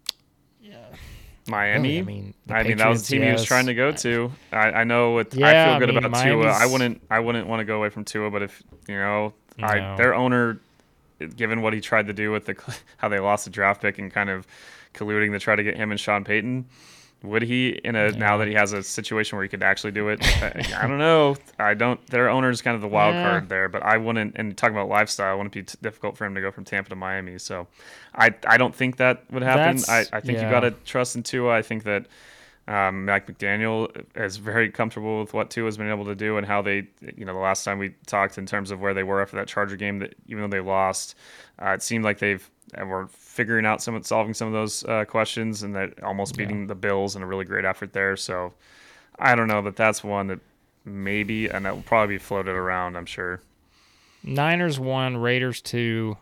S3: Miami.
S2: Really, I mean, the
S3: I mean, that was the
S2: Patriots,
S3: team he was
S2: yes.
S3: trying to go to. I, I know it.
S2: Yeah,
S3: I feel
S2: I
S3: good
S2: mean,
S3: about Tua. I
S2: Miami's-
S3: wouldn't. I wouldn't want to go away from Tua. But if you know, I
S2: No.
S3: their owner, given what he tried to do with the how they lost the draft pick and kind of colluding to try to get him and Sean Payton, would he in a now that he has a situation where he could actually do it? I, I don't know. I don't. Their owner is kind of the wild
S2: Yeah.
S3: card there. But I wouldn't. And talking about lifestyle, it wouldn't be t- difficult for him to go from Tampa to Miami. So, I I don't think that would happen. I,
S2: That's-
S3: I think
S2: yeah.
S3: you got to trust in Tua. I think that. Um, Mike McDaniel is very comfortable with what Tua has been able to do and how they, you know, the last time we talked in terms of where they were after that Charger game, that even though they lost, uh, it seemed like they've and were figuring out some, solving some of those uh, questions, and that almost beating the Bills and a really great effort there. So I don't know that that's one that maybe, and that will probably be floated around, I'm sure.
S2: Niners one, Raiders two,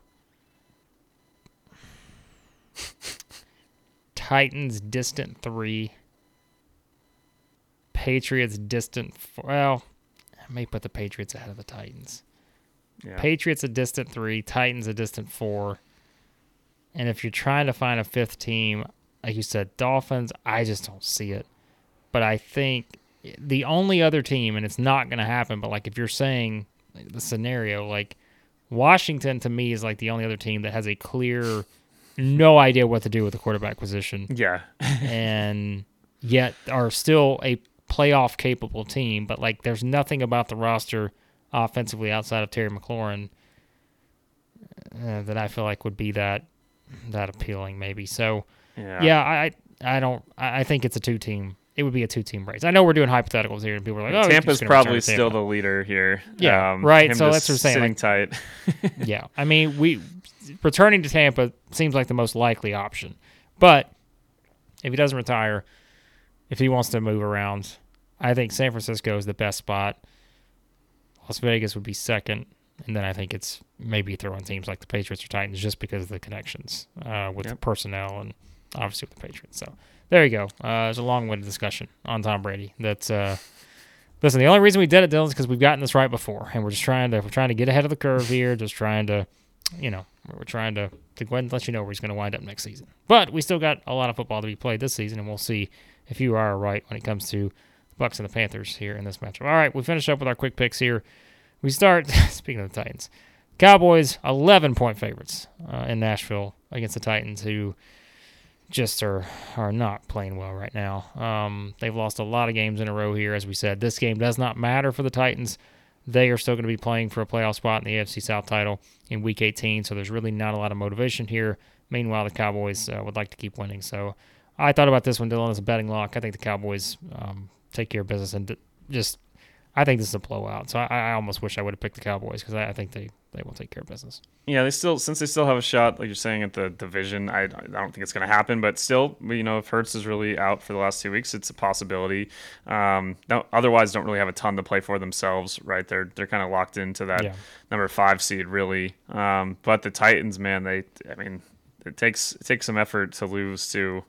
S2: Titans distant three, Patriots distant four. Well, I may put the Patriots ahead of the Titans.
S3: Yeah.
S2: Patriots a distant three, Titans a distant four. And if you're trying to find a fifth team, like you said, Dolphins, I just don't see it. But I think the only other team, and it's not going to happen, but like if you're saying the scenario, like Washington to me is like the only other team that has a clear, no idea what to do with the quarterback position.
S3: Yeah.
S2: And yet are still a playoff capable team, but like there's nothing about the roster offensively outside of Terry McLaurin uh, that I feel like would be that that appealing maybe. So yeah, yeah I I don't I think it's a two team. It would be a two team race. I know we're doing hypotheticals here, and people are like, "Oh,
S3: Tampa's probably still the leader here."
S2: Yeah,
S3: um,
S2: right. So that's what I'm saying.
S3: Sitting
S2: like,
S3: tight.
S2: Yeah, I mean, we returning to Tampa seems like the most likely option, but if he doesn't retire, if he wants to move around, I think San Francisco is the best spot. Las Vegas would be second, and then I think it's maybe throwing teams like the Patriots or Titans just because of the connections uh, with
S3: yep.
S2: the personnel and obviously with the Patriots. So there you go. Uh, there's a long-winded discussion on Tom Brady. That's uh, listen. The only reason we did it, Dylan, is because we've gotten this right before, and we're just trying to we're trying to get ahead of the curve here. Just trying to, you know, we're trying to to go ahead and let you know where he's going to wind up next season. But we still got a lot of football to be played this season, and we'll see if you are right when it comes to the Bucs and the Panthers here in this matchup. All right, we finish up with our quick picks here. We start, speaking of the Titans, Cowboys eleven-point favorites uh, in Nashville against the Titans, who just are are not playing well right now. Um, they've lost a lot of games in a row here, as we said. This game does not matter for the Titans. They are still going to be playing for a playoff spot in the A F C South title in Week eighteen, so there's really not a lot of motivation here. Meanwhile, the Cowboys uh, would like to keep winning. So I thought about this one, Dylan, as a betting lock. I think the Cowboys um, take care of business and just – I think this is a blowout, so I, I almost wish I would have picked the Cowboys because I, I think they, they will take care of business.
S3: Yeah, they still since they still have a shot, like you're saying, at the division. I I don't think it's going to happen, but still, you know, if Hurts is really out for the last two weeks, it's a possibility. Um, no, otherwise, don't really have a ton to play for themselves, right? They're they're kind of locked into that yeah. number five seed, really. Um, but the Titans, man, they I mean, it takes it takes some effort to lose to.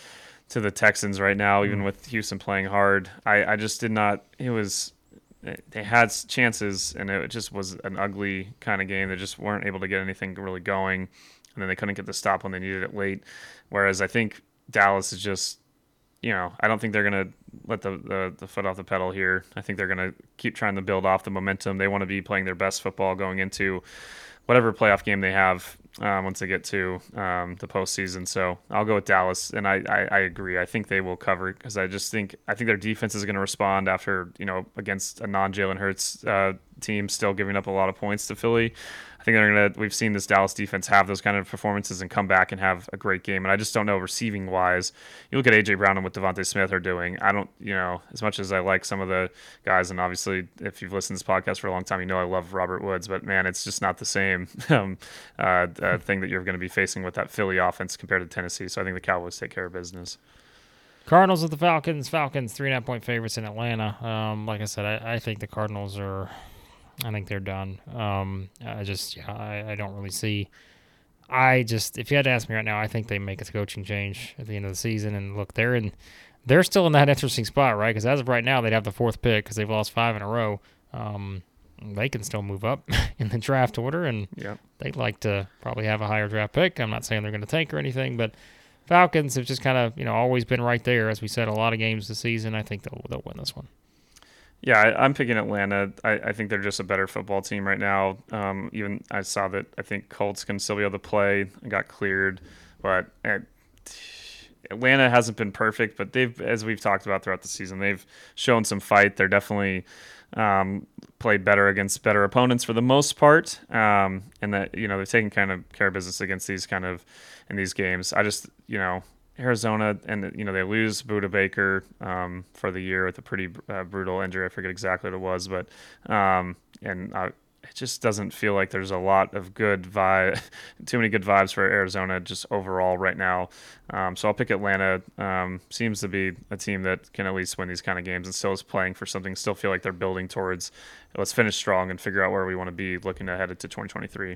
S3: to the Texans right now, even mm. with Houston playing hard. I, I just did not. It was. They had chances, and it just was an ugly kind of game. They just weren't able to get anything really going, and then they couldn't get the stop when they needed it late. Whereas I think Dallas is just, you know, I don't think they're going to let the, the, the foot off the pedal here. I think they're going to keep trying to build off the momentum. They want to be playing their best football going into whatever playoff game they have um, once they get to um, the postseason. So I'll go with Dallas, and I, I, I agree. I think they will cover because I just think I think their defense is going to respond after, you know, against a non-Jalen Hurts uh, team still giving up a lot of points to Philly. I think they're gonna. We've seen this Dallas defense have those kind of performances and come back and have a great game. And I just don't know receiving wise. You look at A J Brown and what Devontae Smith are doing. I don't, you know, as much as I like some of the guys, and obviously if you've listened to this podcast for a long time, you know I love Robert Woods. But man, it's just not the same um, uh, uh, thing that you're going to be facing with that Philly offense compared to Tennessee. So I think the Cowboys take care of business.
S2: Cardinals with the Falcons. Falcons three and a half point favorites in Atlanta. Um, like I said, I, I think the Cardinals are. I think they're done. Um, I just, yeah, I, I don't really see. I just, if you had to ask me right now, I think they make a coaching change at the end of the season. And look, they're in, they're still in that interesting spot, right? Because as of right now, they'd have the fourth pick because they've lost five in a row. Um, they can still move up in the draft order, and
S3: yep.
S2: they'd like to probably have a higher draft pick. I'm not saying they're going to tank or anything, but Falcons have just kind of, you know, always been right there. As we said, a lot of games this season. I think they'll they'll win this one.
S3: Yeah, I, I'm picking Atlanta. I, I think they're just a better football team right now. Um, even I saw that I think Colts can still be able to play and got cleared, but uh, Atlanta hasn't been perfect. But they've, as we've talked about throughout the season, they've shown some fight. They're definitely um, played better against better opponents for the most part, um, and that you know they're taking kind of care of business against these kind of in these games. I just you know. Arizona, and you know they lose Budda Baker um, for the year with a pretty uh, brutal injury. I forget exactly what it was, but um, and uh, it just doesn't feel like there's a lot of good vibe, too many good vibes for Arizona just overall right now. Um, so I'll pick Atlanta. Um, seems to be a team that can at least win these kind of games and still is playing for something. Still feel like they're building towards let's finish strong and figure out where we want to be looking ahead into twenty twenty-three.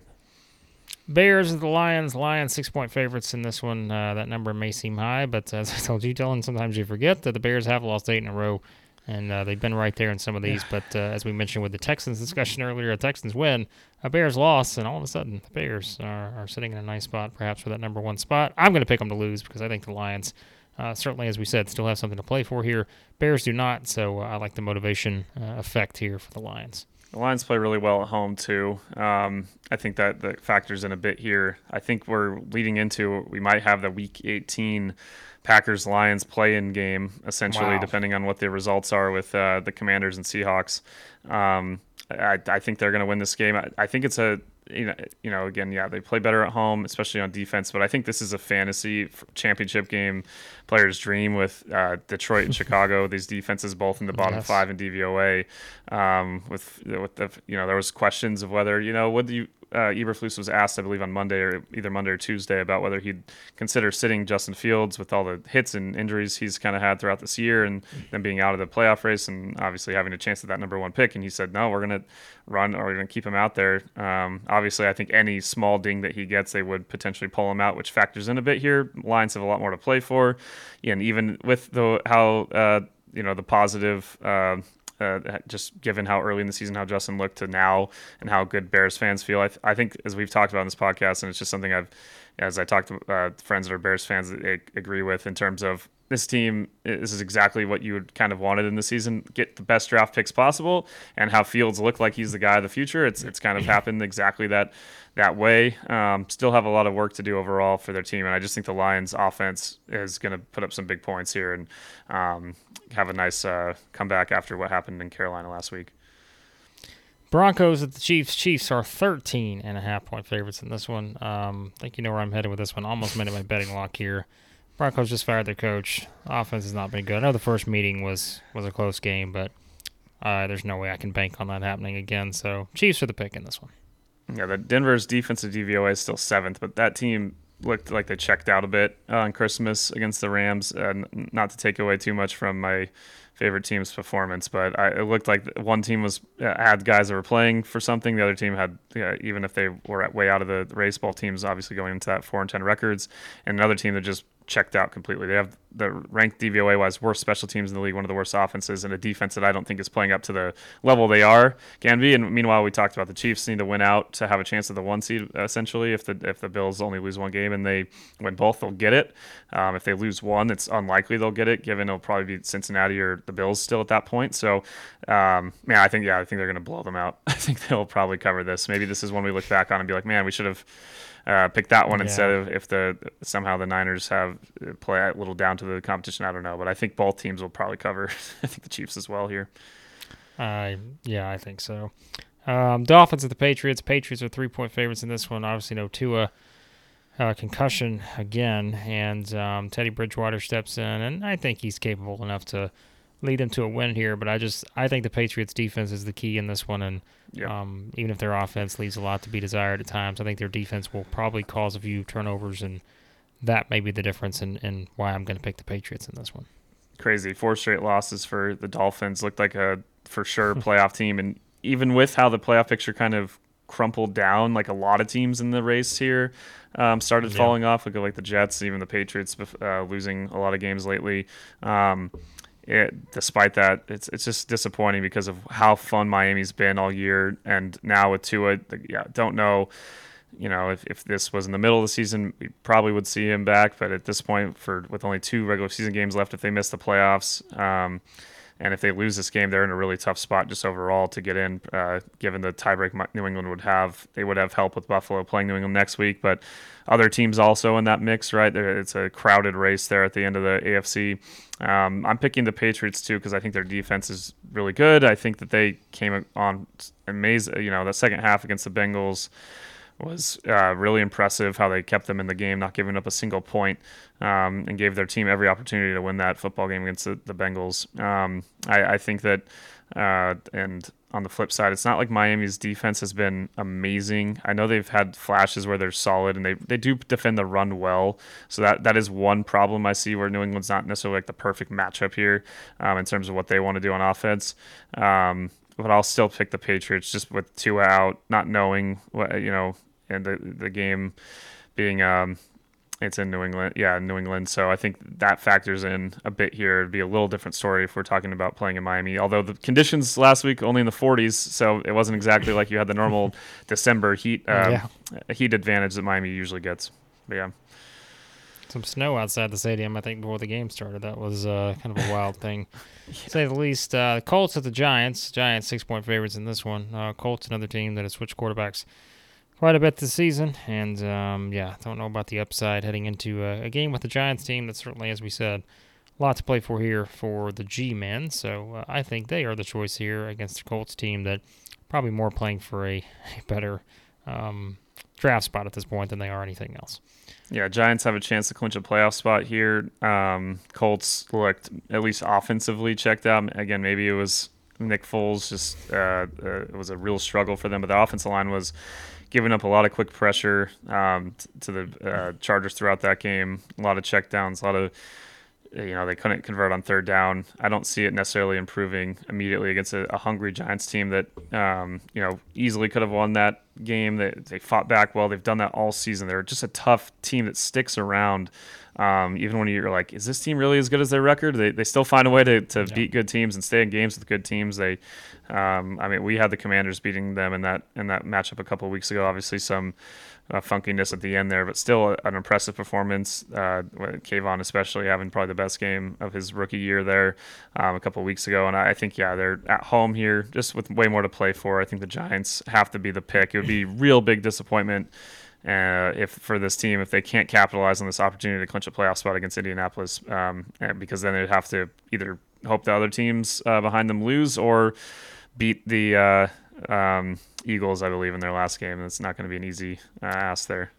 S2: Bears of the Lions. Lions six-point favorites in this one. Uh, that number may seem high, but as I told you, Dylan, sometimes you forget that the Bears have lost eight in a row, and uh, they've been right there in some of these. Yeah. But uh, as we mentioned with the Texans discussion earlier, a Texans win, a Bears loss, and all of a sudden the Bears are, are sitting in a nice spot, perhaps for that number one spot. I'm going to pick them to lose because I think the Lions uh, certainly, as we said, still have something to play for here. Bears do not, so uh, I like the motivation uh, effect here for the Lions.
S3: The Lions play really well at home, too. Um, I think that the factors in a bit here. I think we're leading into, we might have the Week eighteen Packers-Lions play-in game, essentially,
S2: Wow.
S3: depending on what the results are with uh, the Commanders and Seahawks. Um, I, I think they're going to win this game. I, I think it's a, you know, you know, again, yeah, they play better at home, especially on defense, but I think this is a fantasy championship game player's dream with uh, Detroit and Chicago. These defenses both in the bottom
S2: Yes.
S3: five in D V O A. Um, with, with the, you know, there was questions of whether, you know, would you, Uh, Eberflus was asked, I believe, on Monday or either Monday or Tuesday about whether he'd consider sitting Justin Fields with all the hits and injuries he's kind of had throughout this year and then being out of the playoff race and obviously having a chance at that number one pick. And he said, no, we're going to run or we're going to keep him out there. Um, obviously, I think any small ding that he gets, they would potentially pull him out, which factors in a bit here. Lions have a lot more to play for. And even with the how, uh, you know, the positive uh, Uh, just given how early in the season how Justin looked to now and how good Bears fans feel. I, th- I think as we've talked about in this podcast, and it's just something I've, as I talked to uh, friends that are Bears fans, I agree with in terms of this team. This is exactly what you would kind of wanted in the season: get the best draft picks possible, and how Fields look like he's the guy of the future. It's it's kind of happened exactly that that way. Um, still have a lot of work to do overall for their team, and I just think the Lions' offense is going to put up some big points here and um, have a nice uh, comeback after what happened in Carolina last week.
S2: Broncos at the Chiefs. Chiefs are thirteen and a half point favorites in this one. Um, I think you know where I'm headed with this one. Almost made it my betting lock here. Broncos just fired their coach. Offense has not been good. I know the first meeting was, was a close game, but uh, there's no way I can bank on that happening again. So Chiefs are the pick in this one.
S3: Yeah, the Denver's defensive D V O A is still seventh, but that team looked like they checked out a bit uh, on Christmas against the Rams. Uh, n- not to take away too much from my favorite team's performance, but I, it looked like one team was uh, had guys that were playing for something. The other team had, uh, even if they were at, way out of the race, ball teams obviously going into that four and ten records, and another team that just checked out completely. They have the ranked D V O A-wise worst special teams in the league, one of the worst offenses, and a defense that I don't think is playing up to the level they are can be. And meanwhile, we talked about the Chiefs need to win out to have a chance at the one seed. Essentially, if the if the Bills only lose one game and they win both, they'll get it. Um, if they lose one, it's unlikely they'll get it, given it'll probably be Cincinnati or the Bills still at that point. So, um, yeah, I think yeah, I think they're going to blow them out. I think they'll probably cover this. Maybe this is one we look back on and be like, man, we should have. Uh, pick that one
S2: Yeah.
S3: instead of if the somehow the Niners have play a little down to the competition. I don't know, but I think both teams will probably cover. I think the Chiefs as well here.
S2: Uh, yeah, I think so. Um, Dolphins at the Patriots. Patriots are three-point favorites in this one. Obviously, no Tua. Uh, concussion again, and um, Teddy Bridgewater steps in, and I think he's capable enough to lead them to a win here. But I just I think the Patriots' defense is the key in this one, and
S3: Yep.
S2: um, even if their offense leaves a lot to be desired at times, I think their defense will probably cause a few turnovers, and that may be the difference in, in why I'm going to pick the Patriots in this one.
S3: Crazy. Four straight losses for the Dolphins. Looked like a for sure playoff team, and even with how the playoff picture kind of crumpled down, like a lot of teams in the race here um, started
S2: Yeah.
S3: falling off. Look at like the Jets, even the Patriots uh, losing a lot of games lately. Um, It, despite that, it's it's just disappointing because of how fun Miami's been all year, and now with Tua, yeah, don't know, you know, if, if this was in the middle of the season, we probably would see him back. But at this point, for with only two regular season games left, if they miss the playoffs, um, and if they lose this game, they're in a really tough spot just overall to get in. Uh, given the tiebreak New England would have, they would have help with Buffalo playing New England next week, but other teams also in that mix, right? It's a crowded race there at the end of the A F C. Um, I'm picking the Patriots too because I think their defense is really good. I think that they came on amazing. You know, the second half against the Bengals was uh, really impressive how they kept them in the game, not giving up a single point, um, and gave their team every opportunity to win that football game against the, the Bengals. Um, I, I think that, uh, and on the flip side, it's not like Miami's defense has been amazing. I know they've had flashes where they're solid, and they, they do defend the run well. So that, that is one problem I see where New England's not necessarily like the perfect matchup here um, in terms of what they want to do on offense. Um, but I'll still pick the Patriots just with Tua out, not knowing what, you know, and the the game being um it's in New England, yeah, New England. So I think that factors in a bit here. It'd be a little different story if we're talking about playing in Miami. Although the conditions last week only in the forties, so it wasn't exactly like you had the normal December heat um,
S2: Yeah.
S3: heat advantage that Miami usually gets. But yeah,
S2: Some snow outside the stadium, I think, before the game started. That was uh, kind of a wild thing, yeah. to say the least. Uh, Colts at the Giants. Giants six-point favorites in this one. Uh, Colts, another team that has switched quarterbacks quite a bit this season. And, um, yeah, don't know about the upside heading into a, a game with the Giants team that certainly, as we said, a lot to play for here for the G-men. So uh, I think they are the choice here against the Colts team that probably more playing for a, a better um, draft spot at this point than they are anything else.
S3: Yeah, Giants have a chance to clinch a playoff spot here. Um, Colts looked, at least offensively, checked out. Again, maybe it was Nick Foles, just uh, uh, it was a real struggle for them, but the offensive line was giving up a lot of quick pressure um, t- to the uh, Chargers throughout that game. A lot of checkdowns, a lot of, you know, they couldn't convert on third down. I don't see it necessarily improving immediately against a, a hungry Giants team that, um, you know, easily could have won that game. They, they fought back well. They've done that all season. They're just a tough team that sticks around. Um, even when you're like, is this team really as good as their record? They they still find a way to, to yeah. beat good teams and stay in games with good teams. They, um, I mean, we had the Commanders beating them in that in that matchup a couple of weeks ago. Obviously, some uh, funkiness at the end there, but still an impressive performance. Uh, Kayvon especially having probably the best game of his rookie year there um, a couple of weeks ago. And I think, yeah, they're at home here just with way more to play for. I think the Giants have to be the pick. It would be real big disappointment Uh, if for this team, if they can't capitalize on this opportunity to clinch a playoff spot against Indianapolis, um, because then they'd have to either hope the other teams uh, behind them lose or beat the uh, um, Eagles, I believe, in their last game. It's not going to be an easy uh, ask there.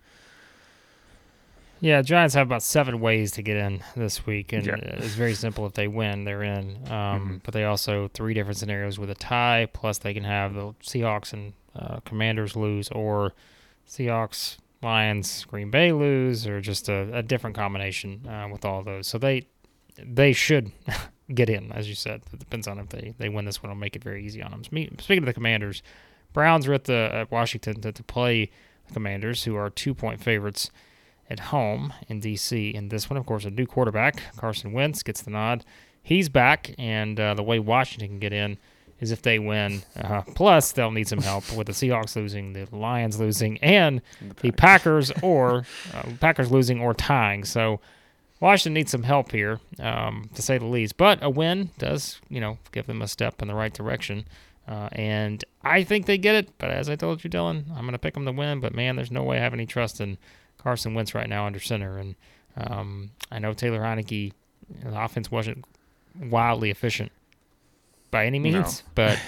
S2: Yeah, Giants have about seven ways to get in this week, and
S3: yeah.
S2: it's very simple. If they win, they're in. Um,
S3: mm-hmm.
S2: But they also three different scenarios with a tie, plus they can have the Seahawks and uh, Commanders lose, or Seahawks, Lions, Green Bay lose, or just a, a different combination uh, with all of those. So they they should get in, as you said. It depends on if they, they win this one. It'll make it very easy on them. Speaking of the Commanders, Browns are at the at Washington to, to play the Commanders, who are two-point favorites at home in D C In this one, of course, a new quarterback, Carson Wentz, gets the nod. He's back, and uh, the way Washington can get in is if they win. Uh, plus, they'll need some help with the Seahawks losing, the Lions losing, and the Packers or uh, Packers losing or tying. So Washington needs some help here, um, to say the least. But a win does, you know, give them a step in the right direction. Uh, and I think they get it. But as I told you, Dylan, I'm going to pick them to win. But, man, there's no way I have any trust in Carson Wentz right now under center. And um, I know Taylor Heineke, the offense wasn't wildly efficient by any means, no. but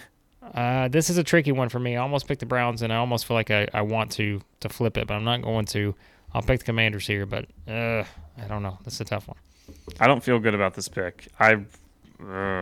S2: uh, this is a tricky one for me. I almost picked the Browns, and I almost feel like I, I want to to flip it, but I'm not going to. I'll pick the Commanders here, but uh, I don't know. This is a tough one.
S3: I don't feel good about this pick. I uh,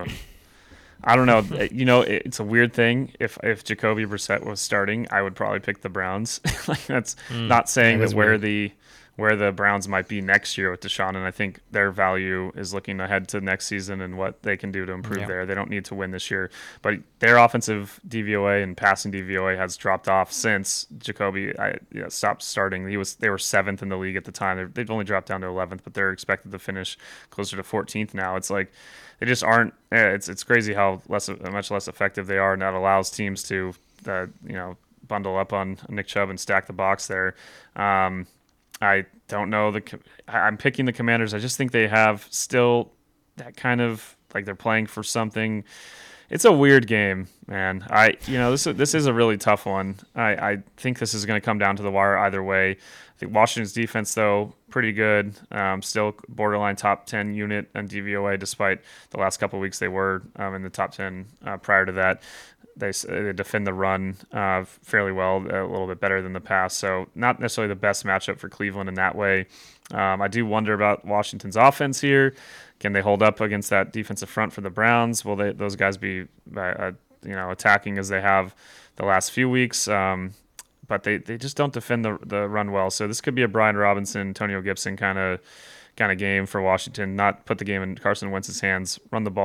S3: I don't know. You know, it's a weird thing. If if Jacoby Brissett was starting, I would probably pick the Browns. Like that's mm, not saying that, that where weird. the where the Browns might be next year with Deshaun, and I think their value is looking ahead to next season and what they can do to improve yeah. there. They don't need to win this year, but their offensive D V O A and passing D V O A has dropped off since Jacoby I, you know, stopped starting. He was they were seventh in the league at the time. They're, they've only dropped down to eleventh, but they're expected to finish closer to fourteenth now. It's like they just aren't. It's it's crazy how less much less effective they are, and that allows teams to uh, you know bundle up on Nick Chubb and stack the box there. Um, I don't know. The I'm picking the Commanders. I just think they have still that kind of like they're playing for something. It's a weird game, man. I you know this this is a really tough one. I, I think this is going to come down to the wire either way. I think Washington's defense though pretty good. Um, still borderline top ten unit on D V O A, despite the last couple of weeks they were um, in the top ten uh, prior to that. They, they defend the run uh, fairly well, a little bit better than the pass. So not necessarily the best matchup for Cleveland in that way. Um, I do wonder about Washington's offense here. Can they hold up against that defensive front for the Browns? Will they, those guys be uh, you know attacking as they have the last few weeks? Um, but they, they just don't defend the the run well. So this could be a Brian Robinson, Antonio Gibson kind of kind of game for Washington. Not put the game in Carson Wentz's hands, run the ball,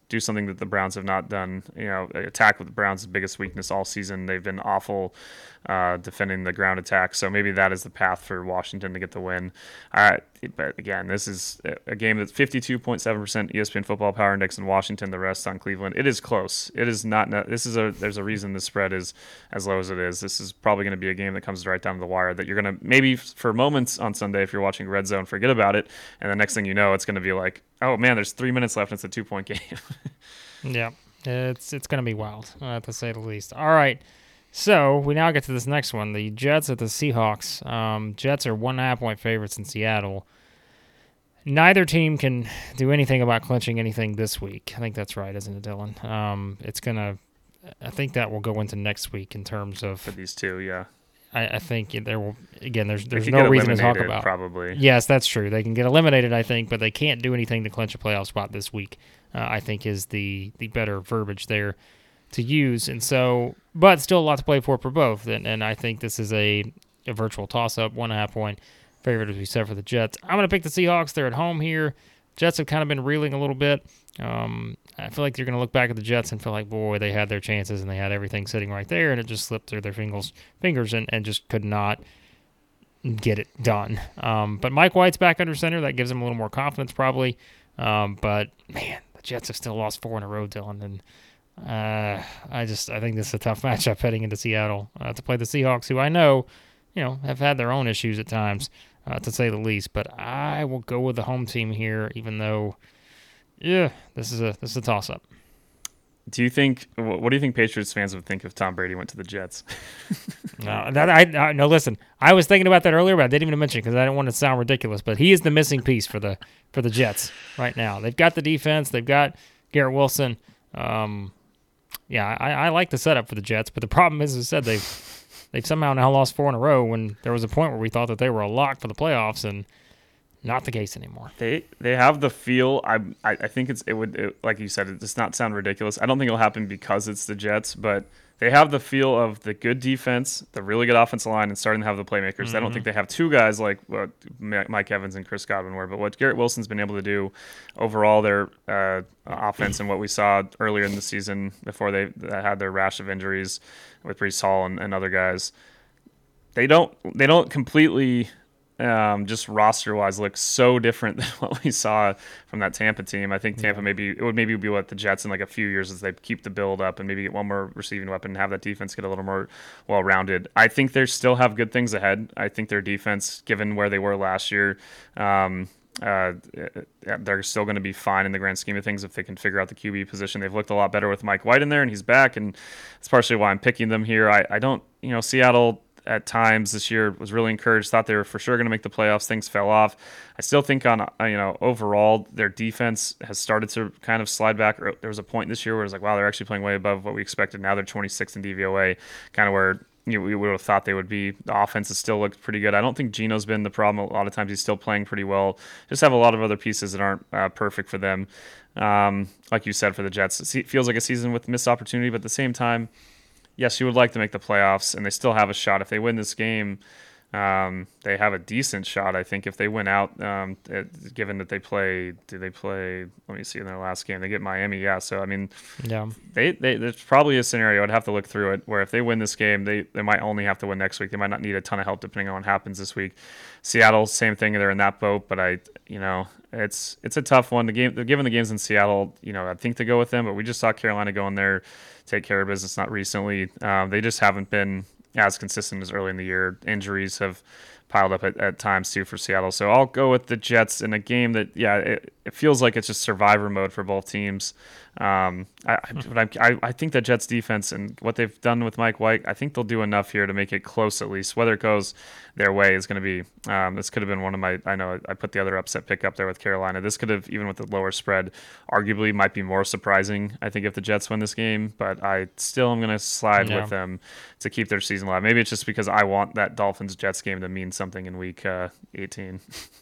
S3: do something that the Browns have not done. You know, attack with the Browns' biggest weakness all season. They've been awful uh, defending the ground attack, so maybe that is the path for Washington to get the win. All right, but again, this is a game that's fifty-two point seven percent E S P N Football Power Index in Washington, the rest on Cleveland. It is close. It is not. This is a. There's a reason the spread is as low as it is. This is probably going to be a game that comes right down to the wire. That you're going to maybe for moments on Sunday, if you're watching Red Zone, forget about it, and the next thing you know, it's going to be like, oh man, there's three minutes left. And it's a two point game.
S2: Yeah, it's it's going to be wild, uh, to say the least. All right, so we now get to this next one, the Jets at the Seahawks. Um, Jets are one and a half point favorites in Seattle. Neither team can do anything about clinching anything this week. I think that's right, isn't it, Dylan? Um, it's going to – I think that will go into next week in terms of –
S3: For these two, yeah.
S2: I, I think there will – again, there's there's no reason to talk about.
S3: Probably.
S2: Yes, that's true. They can get eliminated, I think, but they can't do anything to clinch a playoff spot this week. Uh, I think is the, the better verbiage there to use. And so, but still a lot to play for for both. And, and I think this is a, a virtual toss-up, one and a half point favorite, as we said, for the Jets. I'm going to pick the Seahawks. They're at home here. Jets have kind of been reeling a little bit. Um, I feel like you're going to look back at the Jets and feel like, boy, they had their chances and they had everything sitting right there, and it just slipped through their fingers, fingers and, and just could not get it done. Um, but Mike White's back under center. That gives him a little more confidence probably. Um, but, man, Jets have still lost four in a row, Dylan, and uh, I just I think this is a tough matchup heading into Seattle uh, to play the Seahawks, who I know, you know, have had their own issues at times, uh, to say the least. But I will go with the home team here, even though, yeah, this is a this is a toss up.
S3: Do you think? What do you think Patriots fans would think if Tom Brady went to the Jets?
S2: no, that I, I no. Listen, I was thinking about that earlier, but I didn't even mention it because I didn't want to sound ridiculous. But he is the missing piece for the for the Jets right now. They've got the defense. They've got Garrett Wilson. Um, yeah, I, I like the setup for the Jets, but the problem is, as I said, they've they've somehow now lost four in a row. When there was a point where we thought that they were a lock for the playoffs, and not the case anymore.
S3: They they have the feel. I I, I think it's it would it, like you said. It does not sound ridiculous. I don't think it'll happen because it's the Jets, but they have the feel of the good defense, the really good offensive line, and starting to have the playmakers. Mm-hmm. I don't think they have two guys like what Mike Evans and Chris Godwin were, but what Garrett Wilson's been able to do overall, their uh, offense and what we saw earlier in the season before they had their rash of injuries with Breece Hall and, and other guys. They don't they don't completely. Um, just roster-wise, look so different than what we saw from that Tampa team. I think Tampa yeah. maybe it would maybe be what the Jets in like a few years as they keep the build up and maybe get one more receiving weapon and have that defense get a little more well-rounded. I think they still have good things ahead. I think their defense, given where they were last year, um, uh, they're still going to be fine in the grand scheme of things if they can figure out the Q B position. They've looked a lot better with Mike White in there, and he's back, and that's partially why I'm picking them here. I, I don't, you know, Seattle at times this year was really encouraged, thought they were for sure going to make the playoffs. Things fell off. I still think on, you know, overall their defense has started to kind of slide back. There was a point this year where it was like, wow, they're actually playing way above what we expected. Now they're twenty-sixth in D V O A, kind of where you know, we would have thought they would be. The offense has still looked pretty good. I don't think Geno's been the problem. A lot of times he's still playing pretty well. Just have a lot of other pieces that aren't uh, perfect for them. Um, like you said, for the Jets, it feels like a season with missed opportunity, but at the same time, yes, you would like to make the playoffs, and they still have a shot. If they win this game, um, they have a decent shot, I think, if they win out, um, it, given that they play – do they play – let me see in their last game. They get Miami, yeah. So, I mean,
S2: yeah. they,
S3: they there's probably a scenario – I'd have to look through it – where if they win this game, they, they might only have to win next week. They might not need a ton of help depending on what happens this week. Seattle, same thing. They're in that boat, but I – you know, it's it's a tough one. The game, given the games in Seattle, you know, I think to go with them, but we just saw Carolina go in there, take care of business not recently. Um, they just haven't been as consistent as early in the year. Injuries have piled up at, at times too for Seattle. So I'll go with the Jets in a game that, yeah, it, it feels like it's just survivor mode for both teams. Um, I, but I, I think that Jets defense and what they've done with Mike White, I think they'll do enough here to make it close at least. Whether it goes their way is going to be, um, this could have been one of my, I know I put the other upset pick up there with Carolina. This could have, even with the lower spread, arguably might be more surprising, I think, if the Jets win this game. But I still am going to slide yeah. with them to keep their season alive. Maybe it's just because I want that Dolphins-Jets game to mean something in week uh, eighteen.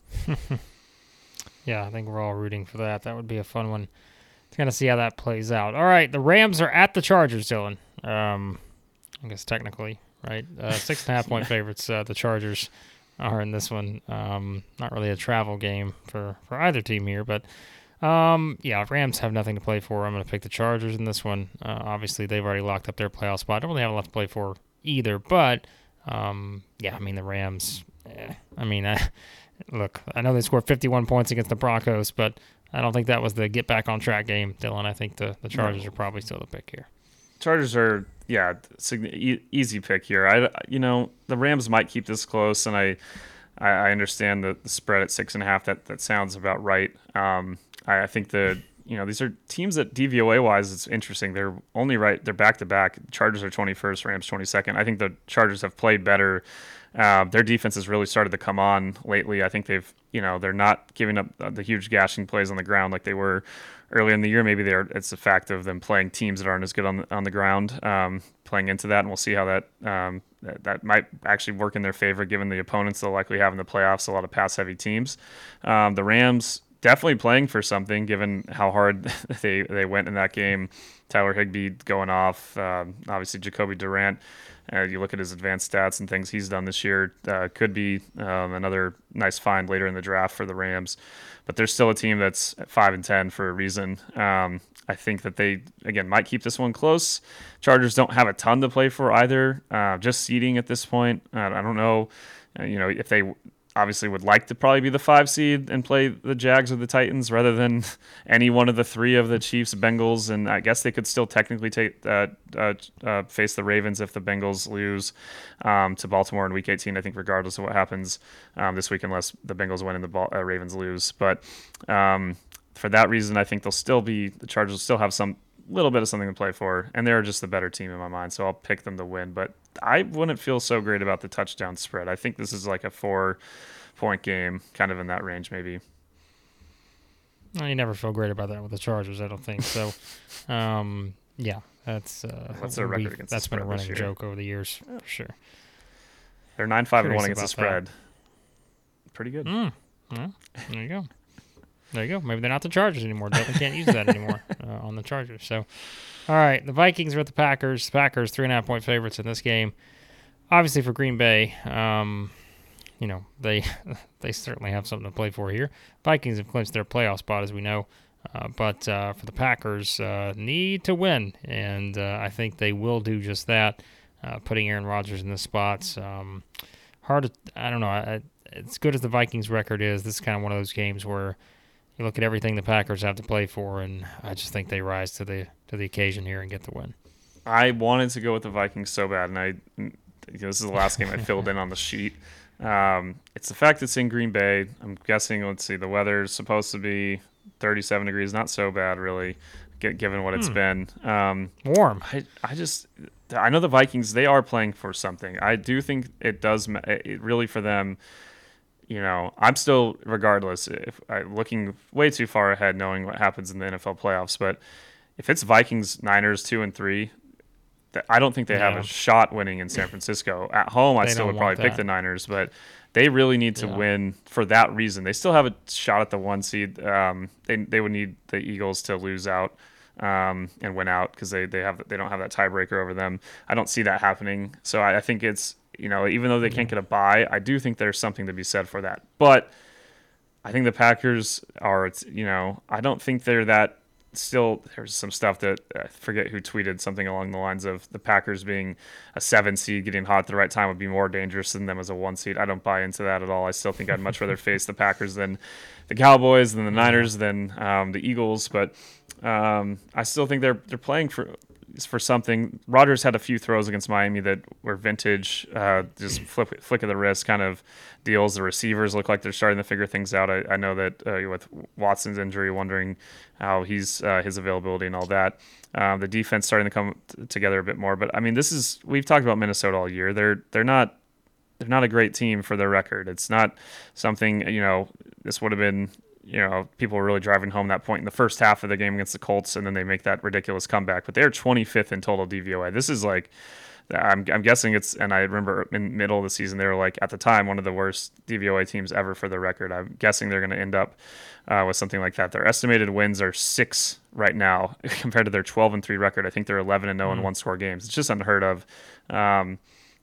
S2: Yeah, I think we're all rooting for that. That would be a fun one. Going to see how that plays out. All right, the Rams are at the Chargers, Dylan. Um, I guess technically, right? Uh, six and a half point favorites. Uh, the Chargers are in this one. Um, not really a travel game for, for either team here, but Um, yeah, Rams have nothing to play for. I'm going to pick the Chargers in this one. Uh, obviously, they've already locked up their playoff spot. I don't really have a lot to play for either, but um, yeah, I mean the Rams. Eh, I mean, I, look, I know they scored fifty-one points against the Broncos, but I don't think that was the get back on track game, Dylan. I think the, the Chargers no. are probably still the pick here.
S3: Chargers are, yeah, easy pick here. I, you know, the Rams might keep this close, and I, I understand the, the spread at six and a half. That that sounds about right. Um, I, I think the, you know, these are teams that D V O A wise, it's interesting. They're only right. They're back to back. Chargers are twenty-first, Rams twenty-second. I think the Chargers have played better. Uh, their defense has really started to come on lately. I think they've, you know, they're not giving up the huge gashing plays on the ground like they were earlier in the year. Maybe they're, it's a fact of them playing teams that aren't as good on the, on the ground, um, playing into that, and we'll see how that, um, that that might actually work in their favor given the opponents they'll likely have in the playoffs, a lot of pass-heavy teams. Um, the Rams definitely playing for something given how hard they, they went in that game. Tyler Higbee going off, um, obviously Jacoby Durant. Uh, you look at his advanced stats and things he's done this year, uh, could be um, another nice find later in the draft for the Rams. But they're still a team that's at five and ten for a reason. Um, I think that they, again, might keep this one close. Chargers don't have a ton to play for either. Uh, just seeding at this point. Uh, I don't know, uh, you know, if they obviously would like to probably be the five seed and play the Jags or the Titans rather than any one of the three of the Chiefs, Bengals, and I guess they could still technically take uh, uh, uh, face the Ravens if the Bengals lose um, to Baltimore in Week eighteen. I think regardless of what happens um, this week, unless the Bengals win and the Ball, uh, Ravens lose. But um, for that reason, I think they'll still be the Chargers will still have some little bit of something to play for, and they're just the better team in my mind. So I'll pick them to win, but I wouldn't feel so great about the touchdown spread. I think this is like a four-point game, kind of in that range, maybe.
S2: Well, you never feel great about that with the Chargers, I don't think. So, um, yeah, that's uh,
S3: what's their record against
S2: that's
S3: the spread
S2: been a running
S3: this year?
S2: joke over the years, for sure.
S3: They're nine five and one against the spread.
S2: That.
S3: Pretty good.
S2: Mm. Well, there you go. There you go. Maybe they're not the Chargers anymore. Devin can't use that anymore uh, on the Chargers. So, all right, the Vikings are at the Packers. Packers three and a half point favorites in this game. Obviously, for Green Bay, um, you know they they certainly have something to play for here. Vikings have clinched their playoff spot, as we know, uh, but uh, for the Packers, uh, need to win, and uh, I think they will do just that. Uh, putting Aaron Rodgers in the spots, um, hard. To, I don't know. I, as good as the Vikings' record is, this is kind of one of those games where you look at everything the Packers have to play for, and I just think they rise to the to the occasion here and get the win.
S3: I wanted to go with the Vikings so bad, and I this is the last game I filled in on the sheet. Um, it's the fact it's in Green Bay. I'm guessing, let's see, the weather's supposed to be thirty-seven degrees, not so bad really, given what it's hmm. been. Um,
S2: Warm.
S3: I, I just, I know the Vikings, they are playing for something. I do think it does, it really for them. You know, I'm still, regardless, if I'm looking way too far ahead, knowing what happens in the N F L playoffs. But if it's Vikings, Niners, two and three, I don't think they yeah. have a shot winning in San Francisco. At home, I still would probably pick the Niners, but they really need to yeah. win for that reason. They still have a shot at the one seed. Um, they they would need the Eagles to lose out um, and win out because they they have they don't have that tiebreaker over them. I don't see that happening. So I, I think it's. You know, even though they can't get a bye, I do think there's something to be said for that. But I think the Packers are, you know, I don't think they're that still. There's some stuff that I forget who tweeted something along the lines of the Packers being a seven seed, getting hot at the right time would be more dangerous than them as a one seed. I don't buy into that at all. I still think I'd much rather face the Packers than the Cowboys, than the Niners, than um, the Eagles. But um, I still think they're they're playing for. For something. Rodgers had a few throws against Miami that were vintage, uh, just flip, flick of the wrist kind of deals. The receivers look like they're starting to figure things out. I, I know that uh, with Watson's injury, wondering how he's uh, his availability and all that. Um, the defense starting to come t- together a bit more. But I mean, this is we've talked about Minnesota all year. They're they're not they're not a great team for their record. It's not something you know. This would have been. You know, people were really driving home that point in the first half of the game against the Colts, and then they make that ridiculous comeback. But they're twenty-fifth in total D V O A. This is like, I'm, I'm guessing it's, and I remember in the middle of the season, they were like, at the time, one of the worst D V O A teams ever for their record. I'm guessing they're going to end up uh, with something like that. Their estimated wins are six right now compared to their twelve and three record. I think they're eleven and oh in one-score games. It's just unheard of. Um,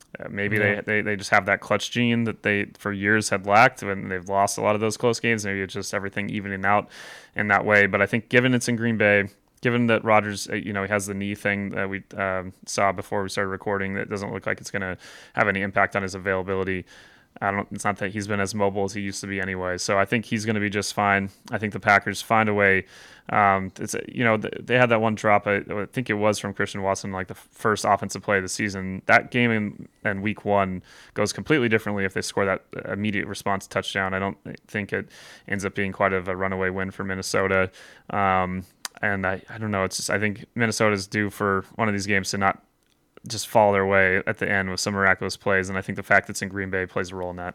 S3: Uh, maybe
S2: Yeah.
S3: they, they they just have that clutch gene that they for years had lacked, and they've lost a lot of those close games. Maybe it's just everything evening out in that way. But I think given it's in Green Bay, given that Rodgers, uh, you know, he has the knee thing that we um, saw before we started recording, that doesn't look like it's going to have any impact on his availability. I don't. It's not that he's been as mobile as he used to be anyway. So I think he's going to be just fine. I think the Packers find a way. Um, it's you know they had that one drop. I, I think it was from Christian Watson, like the first offensive play of the season. That game in, in week one goes completely differently if they score that immediate response touchdown. I don't think it ends up being quite of a runaway win for Minnesota. Um, and I, I don't know. It's just I think Minnesota's due for one of these games to not just fall their way at the end with some miraculous plays, and I think the fact that it's in Green Bay plays a role in that.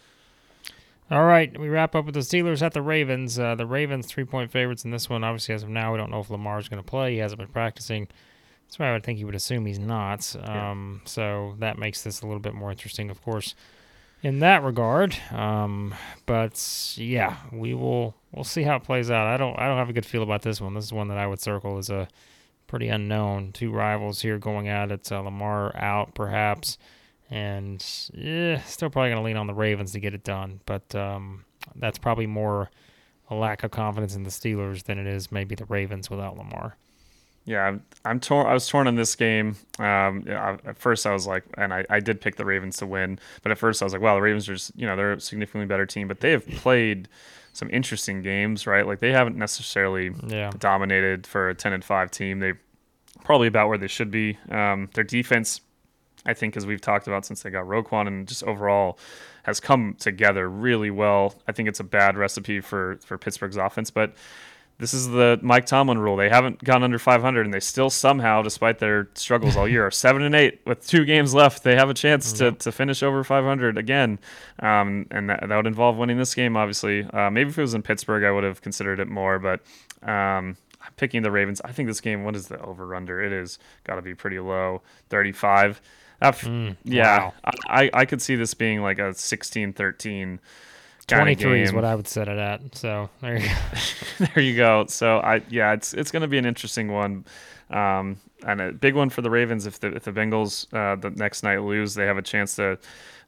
S2: All right, we wrap up with the Steelers at the Ravens. Uh, the Ravens three-point favorites in this one. Obviously, as of now, we don't know if Lamar's going to play. He hasn't been practicing. That's why I would think you would assume he's not. Um, yeah. So that makes this a little bit more interesting, of course, in that regard. Um, but yeah, we will we'll see how it plays out. I don't I don't have a good feel about this one. This is one that I would circle as a pretty unknown. Two rivals here going at it. Uh, Lamar out, perhaps. And yeah, still probably going to lean on the Ravens to get it done. But um, that's probably more a lack of confidence in the Steelers than it is maybe the Ravens without Lamar.
S3: Yeah, I'm, I'm torn. I was torn on this game. Um, yeah, at first, I was like, and I, I did pick the Ravens to win. But at first, I was like, wow, the Ravens are just, you know, they're a significantly better team. But they have played some interesting games, right? Like they haven't necessarily
S2: yeah.
S3: dominated for a ten and five team. They're probably about where they should be. Um, their defense, I think, as we've talked about since they got Roquan, and just overall has come together really well. I think it's a bad recipe for, for Pittsburgh's offense, but this is the Mike Tomlin rule. They haven't gone under five hundred, and they still somehow, despite their struggles all year, are seven and eight with two games left. They have a chance to, to finish over five hundred again, um, and that, that would involve winning this game, obviously. Uh, maybe if it was in Pittsburgh, I would have considered it more, but um, I'm picking the Ravens. I think this game, what is the over-under? It is got to be pretty low, thirty-five. F-
S2: mm,
S3: yeah,
S2: wow.
S3: I, I could see this being like a sixteen thirteen
S2: twenty-three is what I would set it at. So there you go.
S3: There you go. So I yeah, it's it's going to be an interesting one, um, and a big one for the Ravens. If the if the Bengals uh, the next night lose, they have a chance to.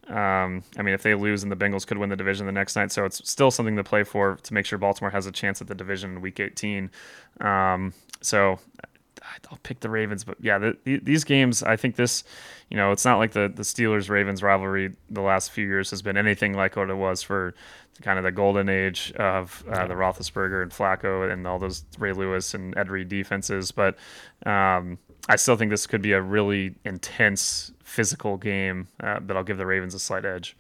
S3: Um, I mean, if they lose, and the Bengals could win the division the next night, so it's still something to play for to make sure Baltimore has a chance at the division in Week eighteen. Um, so. I'll pick the Ravens, but yeah, the, the, these games, I think this, you know, it's not like the, the Steelers-Ravens rivalry the last few years has been anything like what it was for kind of the golden age of uh, the Roethlisberger and Flacco and all those Ray Lewis and Ed Reed defenses. But um, I still think this could be a really intense physical game, uh, but I'll give the Ravens a slight edge.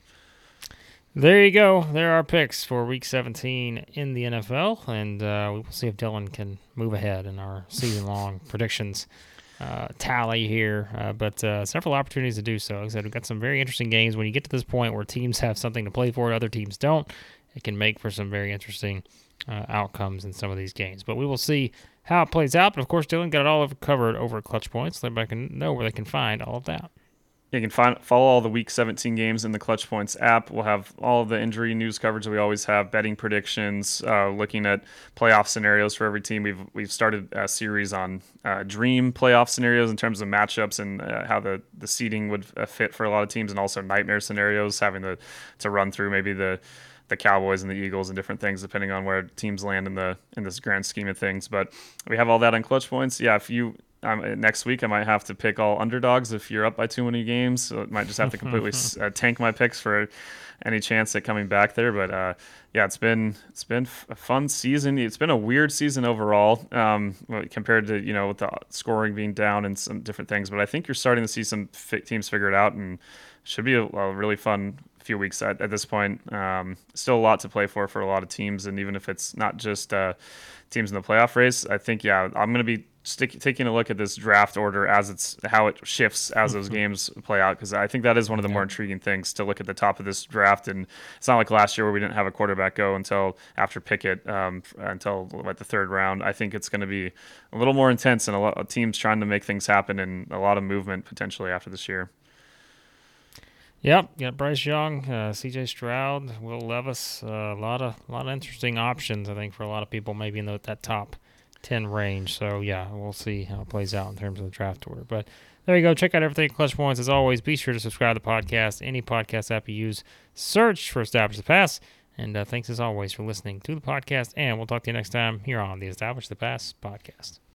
S2: There you go. There are picks for Week seventeen in the N F L, and uh, we will see if Dylan can move ahead in our season-long predictions uh, tally here. Uh, but uh, several opportunities to do so. Like I said, we've got some very interesting games. When you get to this point where teams have something to play for, other teams don't, it can make for some very interesting uh, outcomes in some of these games. But we will see how it plays out. But, of course, Dylan got it all covered over at Clutch Points, so everybody can know where they can find all of that.
S3: You can find, follow all the Week seventeen games in the Clutch Points app. We'll have all of the injury news coverage that we always have, betting predictions, uh, looking at playoff scenarios for every team. We've we've started a series on uh, dream playoff scenarios in terms of matchups and uh, how the, the seeding would uh, fit for a lot of teams, and also nightmare scenarios, having to, to run through maybe the the Cowboys and the Eagles and different things depending on where teams land in the in this grand scheme of things. But we have all that on Clutch Points. Yeah, if you Um, next week, I might have to pick all underdogs if you're up by too many games. So I might just have to completely uh, tank my picks for any chance at coming back there. But uh, yeah, it's been it's been f- a fun season. It's been a weird season overall um, compared to, you know, with the scoring being down and some different things. But I think you're starting to see some fi- teams figure it out, and should be a, a really fun few weeks at, at this point. Um, still a lot to play for for a lot of teams, and even if it's not just uh, teams in the playoff race, I think yeah, I'm going to be Stick, taking a look at this draft order as it's how it shifts as those games play out, because I think that is one of the more intriguing things to look at the top of this draft. And it's not like last year where we didn't have a quarterback go until after Pickett, um, until what, the third round. I think it's going to be a little more intense and a lot of teams trying to make things happen and a lot of movement potentially after this year.
S2: Yep, got Bryce Young, uh, C J Stroud, Will Levis, uh, a lot of a lot of interesting options, I think, for a lot of people maybe in the, that top ten range. So, yeah, we'll see how it plays out in terms of the draft order. But there you go. Check out everything at Clutch Points. As always, be sure to subscribe to the podcast. Any podcast app you use, search for Establish the Pass. And uh, thanks as always for listening to the podcast. And we'll talk to you next time here on the Establish the Pass podcast.